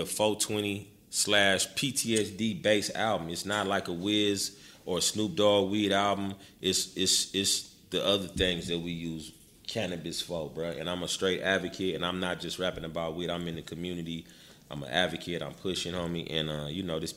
420/PTSD based album. It's not like a Wiz or a Snoop Dogg weed album. It's the other things that we use cannabis for, bro. And I'm a straight advocate, and I'm not just rapping about weed. I'm in the community. I'm an advocate. I'm pushing, homie, and this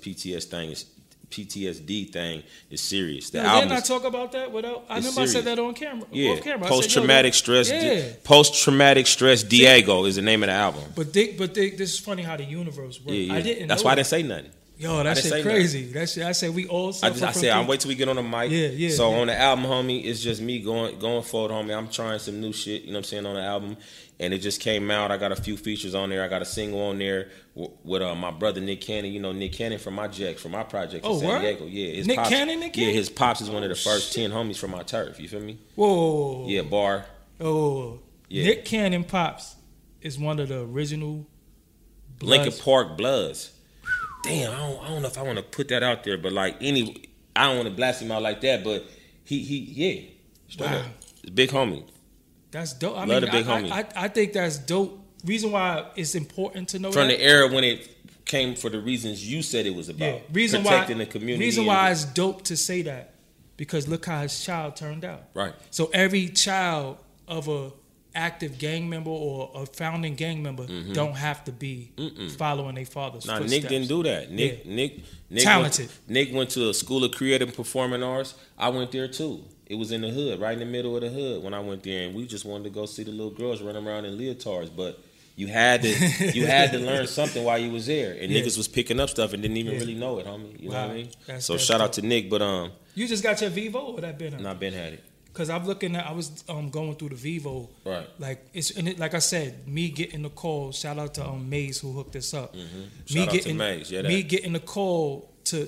PTSD thing is serious. Didn't I talk about that without? I remember serious. I said that on camera. Yeah, off camera. Post-traumatic stress. Yeah. Post-traumatic stress. Diego is the name of the album. But this is funny how the universe works. Yeah. I didn't. That's why I didn't say nothing. Yo, that shit crazy. That shit. I said we all. I said I'm wait till we get on the mic. Yeah. So on the album, homie, it's just me going forward, homie. I'm trying some new shit. You know what I'm saying, on the album. And it just came out. I got a few features on there. I got a single on there with my brother Nick Cannon. You know Nick Cannon from my project in San Diego. Yeah, his Nick pops, Cannon. Yeah, his pops is one of the first 10 homies from my turf. You feel me? Whoa. Yeah, bar. Oh, yeah. Nick Cannon pops is one of the original Lincoln Park Bloods. Damn, I don't know if I want to put that out there, but I don't want to blast him out like that. But he straight up, big homie. That's dope. I think that's dope. Reason why it's important to know from the era when it came for the reasons you said it was about. Protecting the community. Reason why it's dope to say that, because look how his child turned out. Right. So every child of a active gang member or a founding gang member don't have to be following their father's footsteps. Nick didn't do that. Nick talented. Nick went to a school of creative and performing arts. I went there too. It was in the hood, right in the middle of the hood when I went there, and we just wanted to go see the little girls running around in leotards. But you had to learn something while you was there, and niggas was picking up stuff and didn't even really know it, homie. You know what I mean? So shout out to Nick. But you just got your Vivo or that been? Not been had it. Cause I was going through the Vivo, right? Like like I said, me getting the call. Shout out to Maze who hooked us up. Shout out to Maze. Yeah, me getting the call to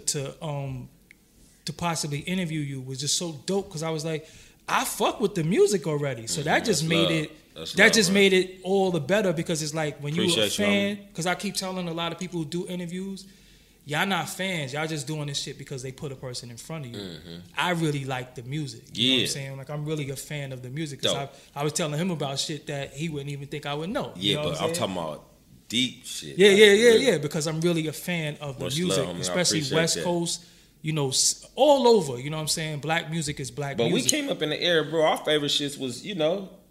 possibly interview you was just so dope. Cause I was like, I fuck with the music already, so that just made made it all the better. Because it's like when you're a fan. Cause I keep telling a lot of people who do interviews, y'all not fans. Y'all just doing this shit because they put a person in front of you. I really like the music. You know what I'm saying? Like, I'm really a fan of the music. Because I was telling him about shit that he wouldn't even think I would know. Yeah, you know but I'm talking about deep shit. Yeah. Because I'm really a fan of the music. Especially West Coast, all over. You know what I'm saying? Black music is black music. But we came up in the era, bro. Our favorite shits was, it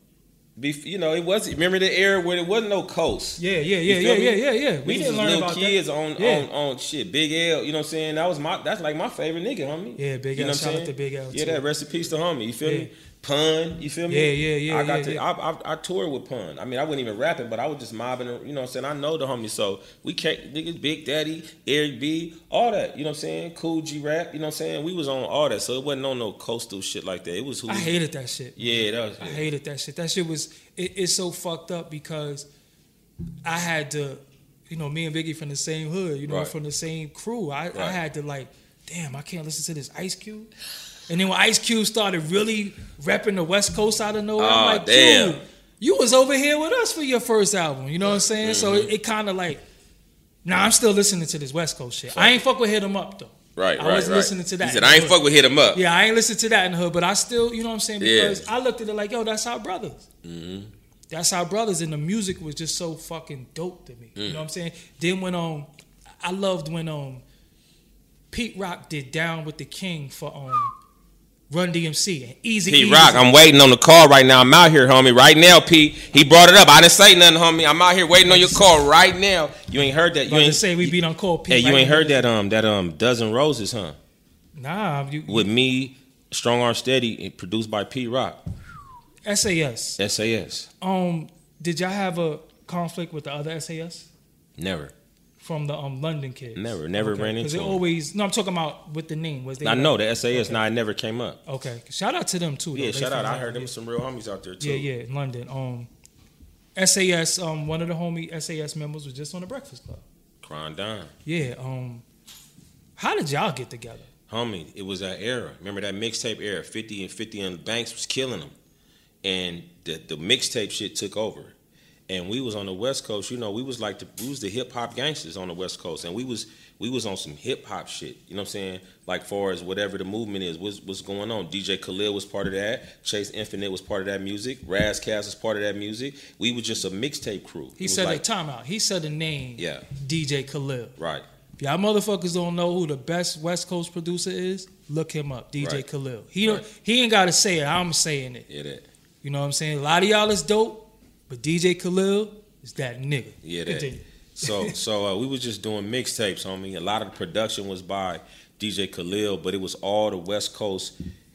wasn't. Remember the era where there wasn't no coast. Yeah. We didn't learn about kids that. on shit. Big L, you know what I'm saying? That's like my favorite nigga, homie. Yeah, Big L. Shout out to Big L. Yeah, that rest in peace to homie. You feel me? Pun, you feel me? Yeah. I toured with Pun. I mean, I wasn't even rapping, but I was just mobbing. You know what I'm saying? I know the homie, so we can't niggas, Big Daddy, Eric B, all that. You know what I'm saying? Cool G Rap. You know what I'm saying? We was on all that, so it wasn't on no coastal shit like that. It was. I hated that shit. Yeah, I hated that shit. That shit was. It's so fucked up because I had to, me and Biggie from the same hood, from the same crew. I had to damn, I can't listen to this Ice Cube. And then when Ice Cube started really repping the West Coast out of nowhere, I'm like, dude, you was over here with us for your first album. You know what I'm saying? So it kind of I'm still listening to this West Coast shit. I ain't fuck with Hit 'Em Up, though. Right. I was listening to that. He said, I ain't fuck with Hit 'Em Up. Yeah, I ain't listen to that in the hood, but I still, you know what I'm saying? Because I looked at it like, yo, that's our brothers. That's our brothers, and the music was just so fucking dope to me. You know what I'm saying? Then when I loved when Pete Rock did Down with the King for Run DMC and Easy. Pete Rock, I'm waiting on the call right now. I'm out here, homie. Right now, Pete. He brought it up. I didn't say nothing, homie. I'm out here waiting on your call right now. You ain't heard that. You ain't say we beat on call, Pete. Hey, you ain't heard that Dozen Roses, huh? Nah. With me, Strong Arm Steady, produced by Pete Rock. SAS. Did y'all have a conflict with the other SAS? Never. From the London kids? Never ran into them. Always, I'm talking about with the name. I know the SAS, it never came up. Okay. Shout out to them too. Yeah, shout out. I heard them some real homies out there too. Yeah, in London. SAS, one of the homie SAS members was just on the Breakfast Club. Crying down. Yeah. How did y'all get together? Homie, it was that era. Remember that mixtape era? 50 and Banks was killing them. And the mixtape shit took over. And we was on the West Coast, we was the hip hop gangsters on the West Coast. And we was on some hip hop shit. You know what I'm saying? Like far as whatever the movement is, what's going on. DJ Khalil was part of that. Chase Infinite was part of that music. Razzcast was part of that music. We was just a mixtape crew. He said a timeout. He said the name. Yeah. DJ Khalil. Right. If y'all motherfuckers don't know who the best West Coast producer is, look him up. DJ Right. Khalil. He ain't gotta say it. I'm saying it. Yeah, that. You know what I'm saying? A lot of y'all is dope, but DJ Khalil is that nigga. Yeah, that. Continue. So we was just doing mixtapes, homie. A lot of the production was by DJ Khalil, but it was all the West Coast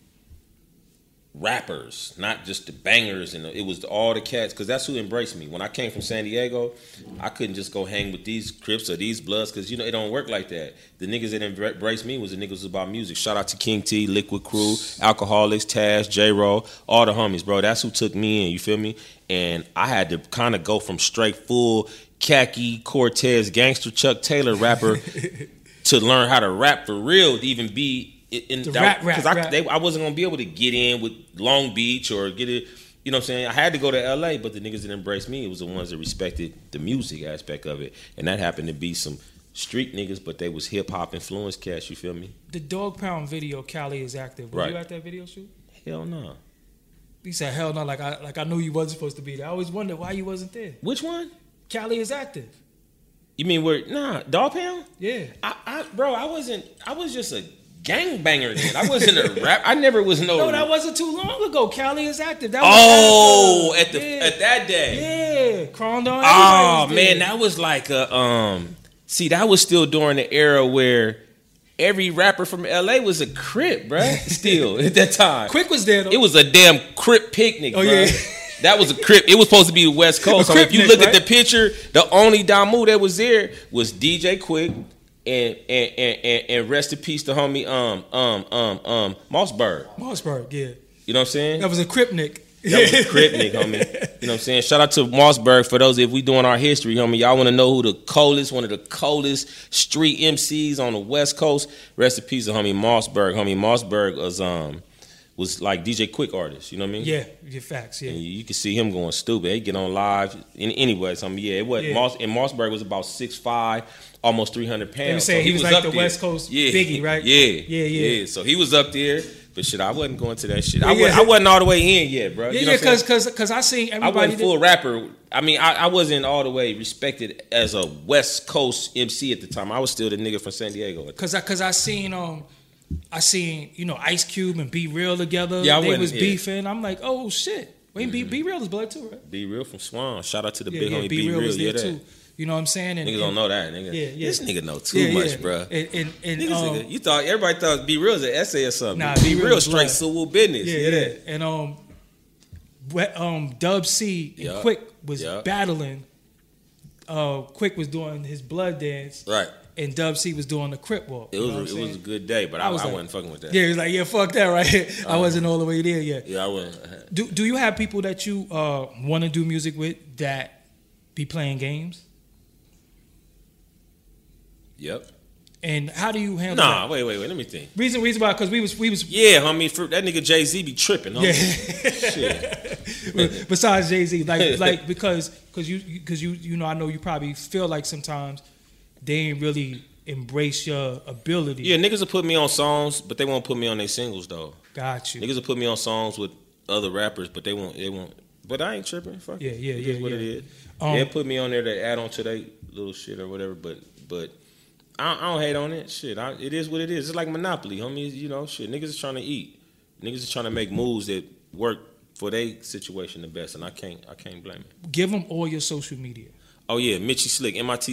rappers, not just the bangers, and it was all the cats, because that's who embraced me. When I came from San Diego, I couldn't just go hang with these Crips or these Bloods, because it don't work like that. The niggas that embraced me was the niggas about music. Shout out to King T, Liquid Crew, Alcoholics, Taz, J-Roll, all the homies, bro. That's who took me in, you feel me? And I had to kind of go from straight full khaki, Cortez, gangster Chuck Taylor rapper to learn how to rap for real, to even be in the rap. I wasn't gonna be able to get in with Long Beach or get it. You know what I'm saying? I had to go to LA, but the niggas that embraced me, it was the ones that respected the music aspect of it, and that happened to be some street niggas, but they was hip hop influenced cats. You feel me? The Dog Pound video, Cali is active. Were you at that video shoot? Hell no. He said, "Hell no!" Like I knew you wasn't supposed to be there. I always wondered why you wasn't there. Which one? Cali is active. You mean where? Nah, Dog Pound? Yeah. Bro, I wasn't. I was just a gangbanger then. I wasn't a rap. I never was no. No, that wasn't too long ago. Cali is active. That was at that day. Yeah, Crondon. Oh man, that was like a See, that was still during the era where every rapper from LA was a Crip, bruh. Still at that time. Quick was there though. It was a damn Crip picnic, oh, bruh. Yeah. That was a Crip. It was supposed to be the West Coast. So if you look at the picture, the only Damu that was there was DJ Quick and rest in peace the homie Mossberg. Mossberg, yeah. You know what I'm saying? That was a Cripnik. That was a Cripnik, homie. You know what I'm saying? Shout out to Mossberg for those if we doing our history, homie. Y'all want to know who the coldest, one of the coldest street MCs on the West Coast? Rest in peace to homie Mossberg. Homie Mossberg was like DJ Quick artist, you know what I mean? Yeah, your facts, yeah. And you can see him going stupid. He get on live. Anyways, it was Mossberg was about 6'5", almost 300 pounds. They were saying he was like the there. West Coast Biggie, right? Yeah. So he was up there, but shit, I wasn't going to that shit. I wasn't all the way in yet, bro. Yeah, because I seen everybody. I wasn't full rapper. I mean, I wasn't all the way respected as a West Coast MC at the time. I was still the nigga from San Diego. Because I seen Ice Cube and Be Real together. Yeah, they was beefing. I'm like, oh shit. Wait, Be Real is blood too, right? Be Real from Swan. Shout out to the big homie Be Real. Was there too. You know what I'm saying? Niggas don't know that, nigga. Yeah. This nigga know too much, bro. And everybody thought Be Real was an essay or something. Nah, Be Real straight civil business. Yeah. And Dub C and Quick was battling. Quick was doing his blood dance. Right. And Dub C was doing the Crip walk. It was a good day, but I wasn't fucking with that. Yeah, he was like, fuck that right here. I wasn't all the way there yet. Yeah, I wasn't. Do you have people that you want to do music with that be playing games? Yep. And how do you handle that? Wait, let me think. Reason why, because we was Yeah, homie, that nigga Jay-Z be tripping, homie. Yeah. Shit. Besides Jay-Z, like because you know, I know you probably feel like sometimes they ain't really embrace your ability. Yeah, niggas will put me on songs, but they won't put me on their singles though. Got you. Niggas will put me on songs with other rappers, but they won't. But I ain't tripping. Fuck yeah. It is what it is. They put me on there to add on to their little shit or whatever, but I don't hate on it. Shit, it is what it is. It's like Monopoly, homie. You know, shit. Niggas is trying to eat. Niggas is trying to make moves that work for their situation the best, and I can't blame it. Give them all your social media. Oh yeah, Mitchy Slick,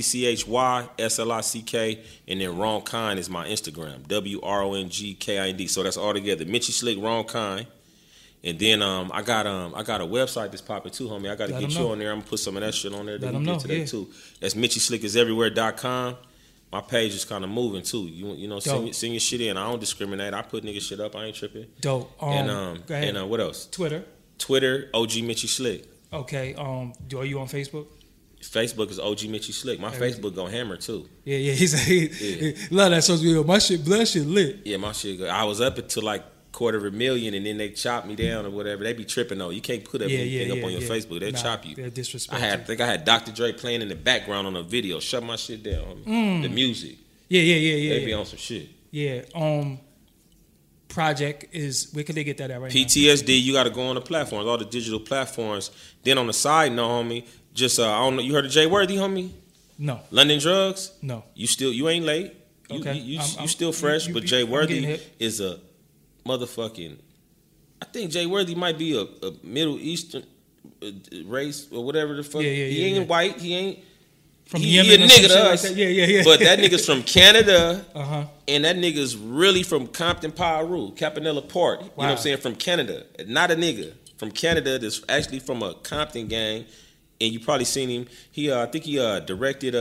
MITCHY SLICK, and then Wrong Kind is my Instagram, WRONGKIND. So that's all together, Mitchy Slick, Wrong Kind. And then I got a website that's popping too, homie. I got to get you on there. I'm gonna put some of that shit on there. Let them know, today too. That's MitchySlickIsEverywhere.com. My page is kind of moving too. You know, send your shit in. I don't discriminate. I put nigga shit up. I ain't tripping. Dope. And what else? Twitter, OG Mitchy Slick. Okay. Are you on Facebook? Facebook is OG Mitchie Slick. My Facebook go hammer too. Yeah. He love that social media. My shit lit. Yeah, my shit go. I was up until like $250,000 and then they chopped me down or whatever. They be tripping though. You can't put anything up on your Facebook. They chop you. They're disrespectful. I think I had Dr. Dre playing in the background on a video. Shut my shit down. The music. Yeah. They be on some shit. Yeah. Project is, where could they get that at right PTSD, you got to go on the platforms, all the digital platforms. Then on the side note, homie, just I don't know, you heard of Jay Worthy, homie? No. London Drugs? No. You ain't late. Okay. You still fresh, but Jay Worthy is a motherfucking. I think Jay Worthy might be a Middle Eastern race or whatever the fuck. He ain't white. He ain't. From he Yemen a nigga to us. Like yeah. But that nigga's from Canada. And that nigga's really from Compton, Piru, Campanella Port. You know what I'm saying? From Canada. Not a nigga. From Canada that's actually from a Compton gang. And you probably seen him. I think he directed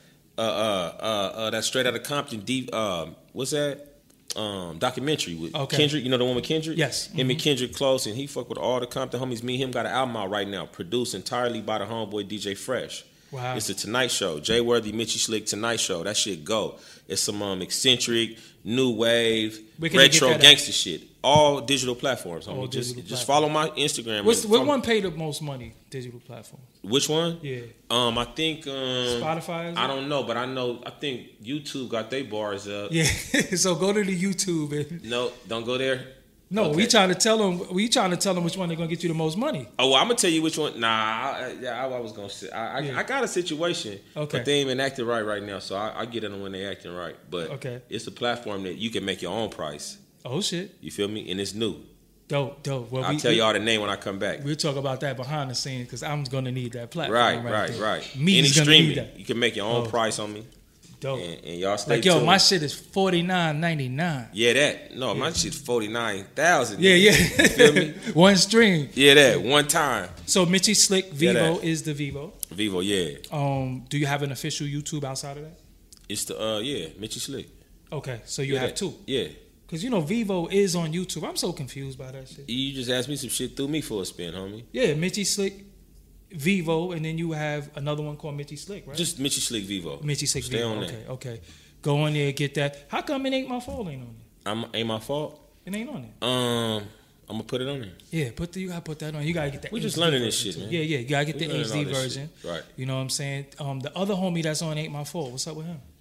that Straight Outta Compton what's that? Documentary with Kendrick. You know the one with Kendrick? Yes. Him and Kendrick close, and he fuck with all the Compton homies. Me and him got an album out right now, produced entirely by the homeboy DJ Fresh. Wow. It's a Tonight Show. Jay Worthy, Mitchie Slick, Tonight Show. That shit go. It's some eccentric, new wave, retro gangster shit. All digital platforms, homie. Just follow my Instagram. What one paid the most money? Digital platform. Which one? Yeah. I think Spotify. I don't know, but I think YouTube got their bars up. Yeah. So go to the YouTube and no, don't go there. No, okay. we trying to tell them which one they're gonna get you the most money. Oh, well, I'm gonna tell you which one. Nah, I was gonna say I got a situation, but they ain't even acting right now, so I get it when they acting right. But it's a platform that you can make your own price. Oh shit! You feel me? And it's new. Dope. Well, I'll tell y'all the name when I come back. We'll talk about that behind the scenes because I'm gonna need that platform. Right. Any streaming, you can make your own price on me. Dope. And y'all stay tuned. Yo, my shit is $49.99. Yeah, that. No, my shit's $49,000. Yeah. You feel me? One stream. Yeah, that. One time. So Mitchie Slick Vivo is the Vivo. Vivo, yeah. Do you have an official YouTube outside of that? It's the Mitchie Slick. Okay, so you have two. Yeah. Because, Vivo is on YouTube. I'm so confused by that shit. You just asked me some shit, threw me for a spin, homie. Yeah, Mitchie Slick Vivo, and then you have another one called Mitchie Slick, right? Just Mitchie Slick Vivo. Mitchie Slick Stay Vivo. On that. Okay. Go on there, get that. How come it ain't my fault? Ain't on there? Ain't my fault. It ain't on there. I'm gonna put it on there. Yeah, you gotta put that on. You gotta get that. We're just learning this shit, man. Yeah. You gotta get the HD version. Shit. Right. You know what I'm saying? The other homie that's on Ain't My Fault. What's up with him?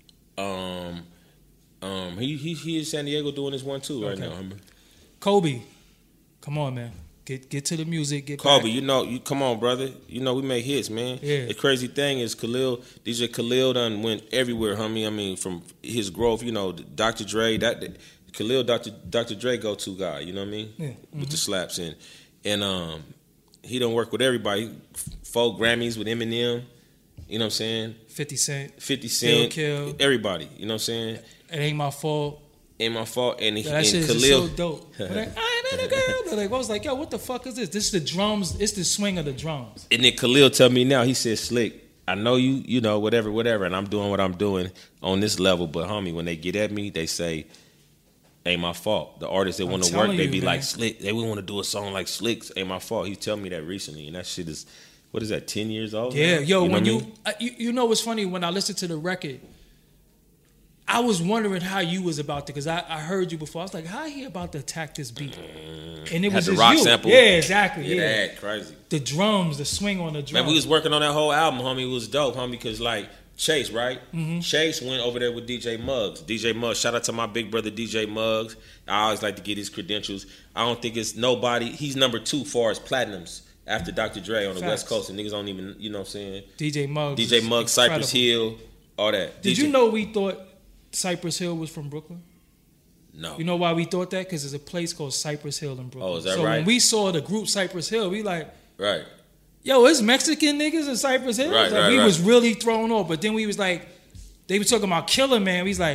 He in San Diego doing his one too right now, homie. Kobe, come on, man. Get to the music. Get Kobe, back. you come on, brother. We make hits, man. Yeah. The crazy thing is DJ Khalil done went everywhere, homie. I mean, from his growth, Dr. Dre, Khalil, Dr. Dre go-to guy, you know what I mean? Yeah. With the slaps in. And he done work with everybody. 4 Grammys with Eminem, you know what I'm saying? 50 Cent. Kill. Everybody, you know what I'm saying? It Ain't My Fault. Ain't My Fault. And that shit Khalil. Is so dope. I met a girl. I was like, yo, what the fuck is this? This is the drums. It's the swing of the drums. And then Khalil tell me now, he said, Slick, I know you know, whatever, and I'm doing what I'm doing on this level, but homie, when they get at me, they say, ain't my fault. The artists that want to work, they be like, Slick, they would want to do a song like Slick's, ain't my fault. He tell me that recently, and that shit is, what is that, 10 years old? Yeah, now? yo, when you know what's funny, when I listened to the record, I was wondering how you was about to, because I heard you before. I was like, how he about to attack this beat? And it was the rock you. sample. Yeah, exactly. Yeah, that crazy. The drums, the swing on the drums. Man, we was working on that whole album, homie. It was dope, homie, because like Chase, right? Mm-hmm. Chase went over there with DJ Muggs. DJ Muggs, shout out to my big brother DJ Muggs. I always like to get his credentials. I don't think it's nobody. He's number 2 far as platinums after Dr. Dre on the West Coast, and niggas don't even, you know what I'm saying? DJ Muggs, Cypress Hill, all that. Did you know we thought Cypress Hill was from Brooklyn? No. You know why we thought that? Because there's a place called Cypress Hill in Brooklyn. Oh, is that so right? When we saw the group Cypress Hill, we like, right. Yo, it's Mexican niggas in Cypress Hill. Right, we was really thrown off. But then we was like, they were talking about Killer Man. We was like,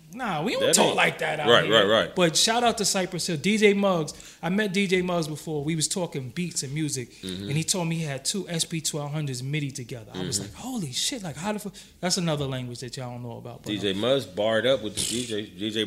Nah, we don't talk like that out here. Right. But shout out to Cypress Hill. DJ Muggs. I met DJ Muggs before. We was talking beats and music. And he told me he had 2 SP1200s MIDI together. I was like, holy shit. Like, how the fuck? That's another language that y'all don't know about. But, DJ Muggs barred up with the DJ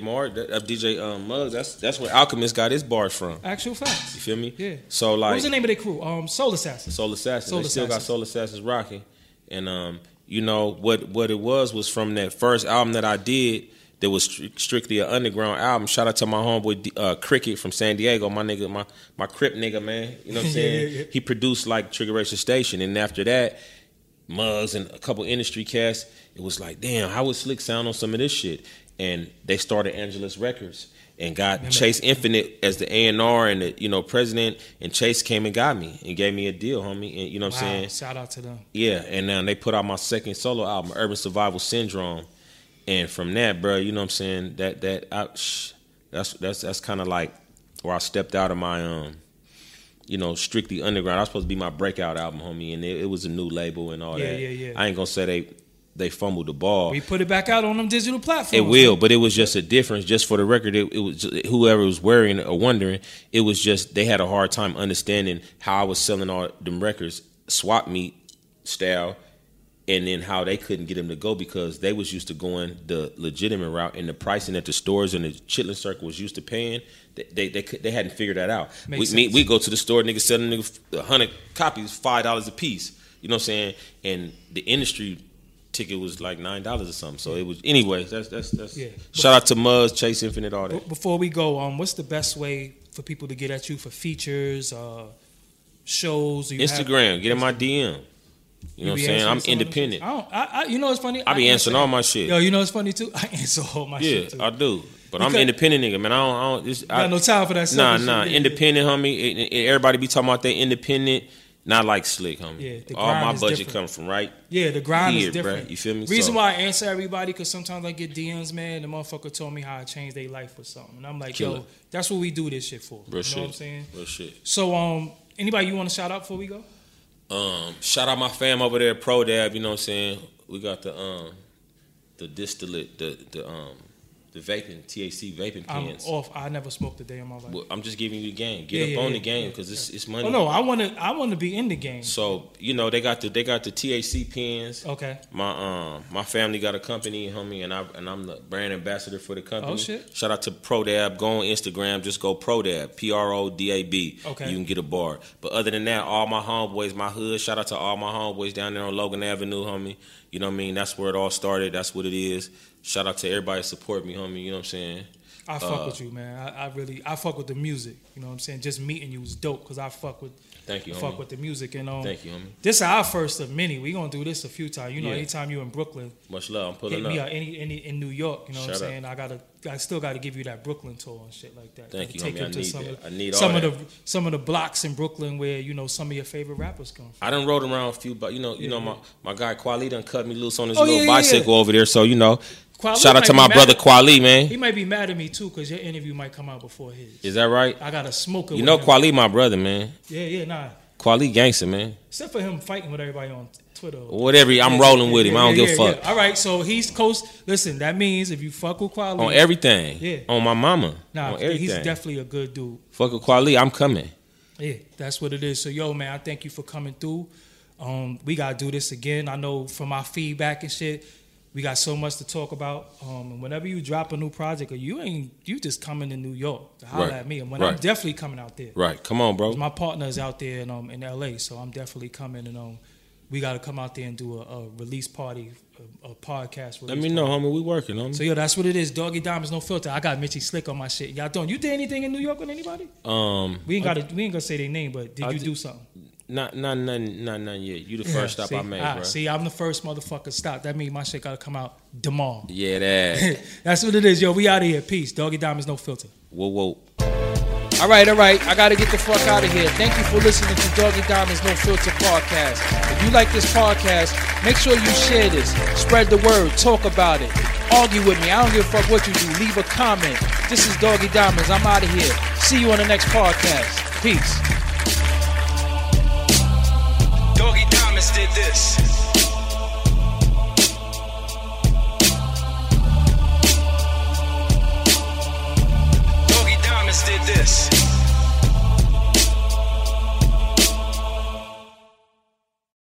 Muggs. That's where Alchemist got his bars from. Actual facts. You feel me? Yeah. So like, what was the name of their crew? Soul Assassins. They still got Soul Assassins rocking. And you know what it was from that first album that I did. That was strictly an underground album. Shout out to my homeboy Cricket from San Diego, my nigga, my Crip nigga, man. You know what I'm saying? Yeah. He produced like Trigger Racial Station, and after that, Muggs and a couple industry cats. It was like, damn, how would Slick sound on some of this shit? And they started Angelus Records and got Chase Infinite as the A&R and the president. And Chase came and got me and gave me a deal, homie. And you know what I'm saying? Shout out to them. Yeah, and then they put out my second solo album, Urban Survival Syndrome. And from that, bro, you know what I'm saying? That's kind of like where I stepped out of my strictly underground. That was supposed to be my breakout album, homie, and it was a new label and all that. Yeah. I ain't gonna say they fumbled the ball. We put it back out on them digital platforms. It will, but it was just a difference. Just for the record, it was just, whoever was worrying or wondering, it was just they had a hard time understanding how I was selling all them records, swap meet style. And then how they couldn't get them to go because they was used to going the legitimate route, and the pricing that the stores and the Chitlin Circle was used to paying, they hadn't figured that out. We go to the store, niggas selling 100 copies, $5 a piece. You know what I'm saying? And the industry ticket was like $9 or something. So it was, anyway. That's yeah. Shout out to Muzz, Chase Infinite, all that. Before we go, what's the best way for people to get at you for features, shows? Instagram, get in my DM. You know what I'm saying? I'm independent. You know what's funny? I be answering all my shit. Yo, you know what's funny too? I answer all my shit too. Yeah, I do. But because I'm independent nigga, man. I got no time for that. Nah. Independent, homie. Everybody be talking about they independent. Not like Slick, homie. Yeah, all my budget comes from right. Yeah, the grind is different. Bro, you feel me? Reason why I answer everybody, because sometimes I get DMs, man. The motherfucker told me how I changed their life or something, and I'm like, yo, that's what we do this shit for. Real you know what I'm saying? Real shit. So, anybody you want to shout out before we go? Shout out my fam over there at ProDab, you know what I'm saying? We got the distillate, the vaping, THC vaping pens. I'm off. I never smoked a day in my life. Well, I'm just giving you the game. Get up on the game because it's money. Oh no, I want to be in the game. So they got the THC pens. Okay. My family got a company, homie, and I'm the brand ambassador for the company. Oh shit. Shout out to ProDab. Go on Instagram. Just go ProDab. PRODAB. Okay. You can get a bar. But other than that, all my homeboys, my hood. Shout out to all my homeboys down there on Logan Avenue, homie. You know what I mean? That's where it all started. That's what it is. Shout out to everybody that support me, homie. You know what I'm saying? I fuck with you, man. I fuck with the music. You know what I'm saying? Just meeting you was dope because I fuck with. Thank you, homie. Fuck with the music and Thank you, homie. This is our first of many. We gonna do this a few times. You know, anytime you in Brooklyn. Much love. I'm pulling up. Hit me in New York. You know what I'm saying? Up. I still got to give you that Brooklyn tour and shit like that. Thank you, take homie. I need some of the blocks in Brooklyn where some of your favorite rappers come from. I done rode around a few, but my guy Kweli done cut me loose on his bicycle over there. So Kweli, shout out to my brother Kweli, man. He might be mad at me too because your interview might come out before his. Is that right? I got a smoker. You know Kweli, my brother, man. Nah. Kweli gangster, man. Except for him fighting with everybody on Twitter. Whatever, I'm rolling with him. I don't give a fuck. Yeah. All right, so East Coast. Listen, that means if you fuck with Kweli on everything, on my mama, on everything. He's definitely a good dude. Fuck with Kweli, I'm coming. Yeah, that's what it is. So, yo, man, I thank you for coming through. We gotta do this again. I know from my feedback and shit, we got so much to talk about. And whenever you drop a new project, or you just coming to New York to holler at me. And I'm definitely coming out there. Right, come on, bro. My partner is out there in LA, so I'm definitely coming. And we got to come out there and do a release party, a podcast. Let me know, homie. We working, homie. So, yo, that's what it is. Doggy Diamonds, no filter. I got Mitchie Slick on my shit. Y'all don't. You did anything in New York with anybody? We ain't gonna say their name, but did you do something? Not none yet. You the first stop I made, bro. See, I'm the first motherfucker stop. That means my shit gotta come out tomorrow. Yeah, that. That's what it is, yo. We out of here. Peace. Doggy Diamonds, no filter. Whoa. All right. I gotta get the fuck out of here. Thank you for listening to Doggy Diamonds No Filter podcast. If you like this podcast, make sure you share this. Spread the word. Talk about it. Argue with me. I don't give a fuck what you do. Leave a comment. This is Doggy Diamonds. I'm out of here. See you on the next podcast. Peace. Doggy Diamonds did this. this.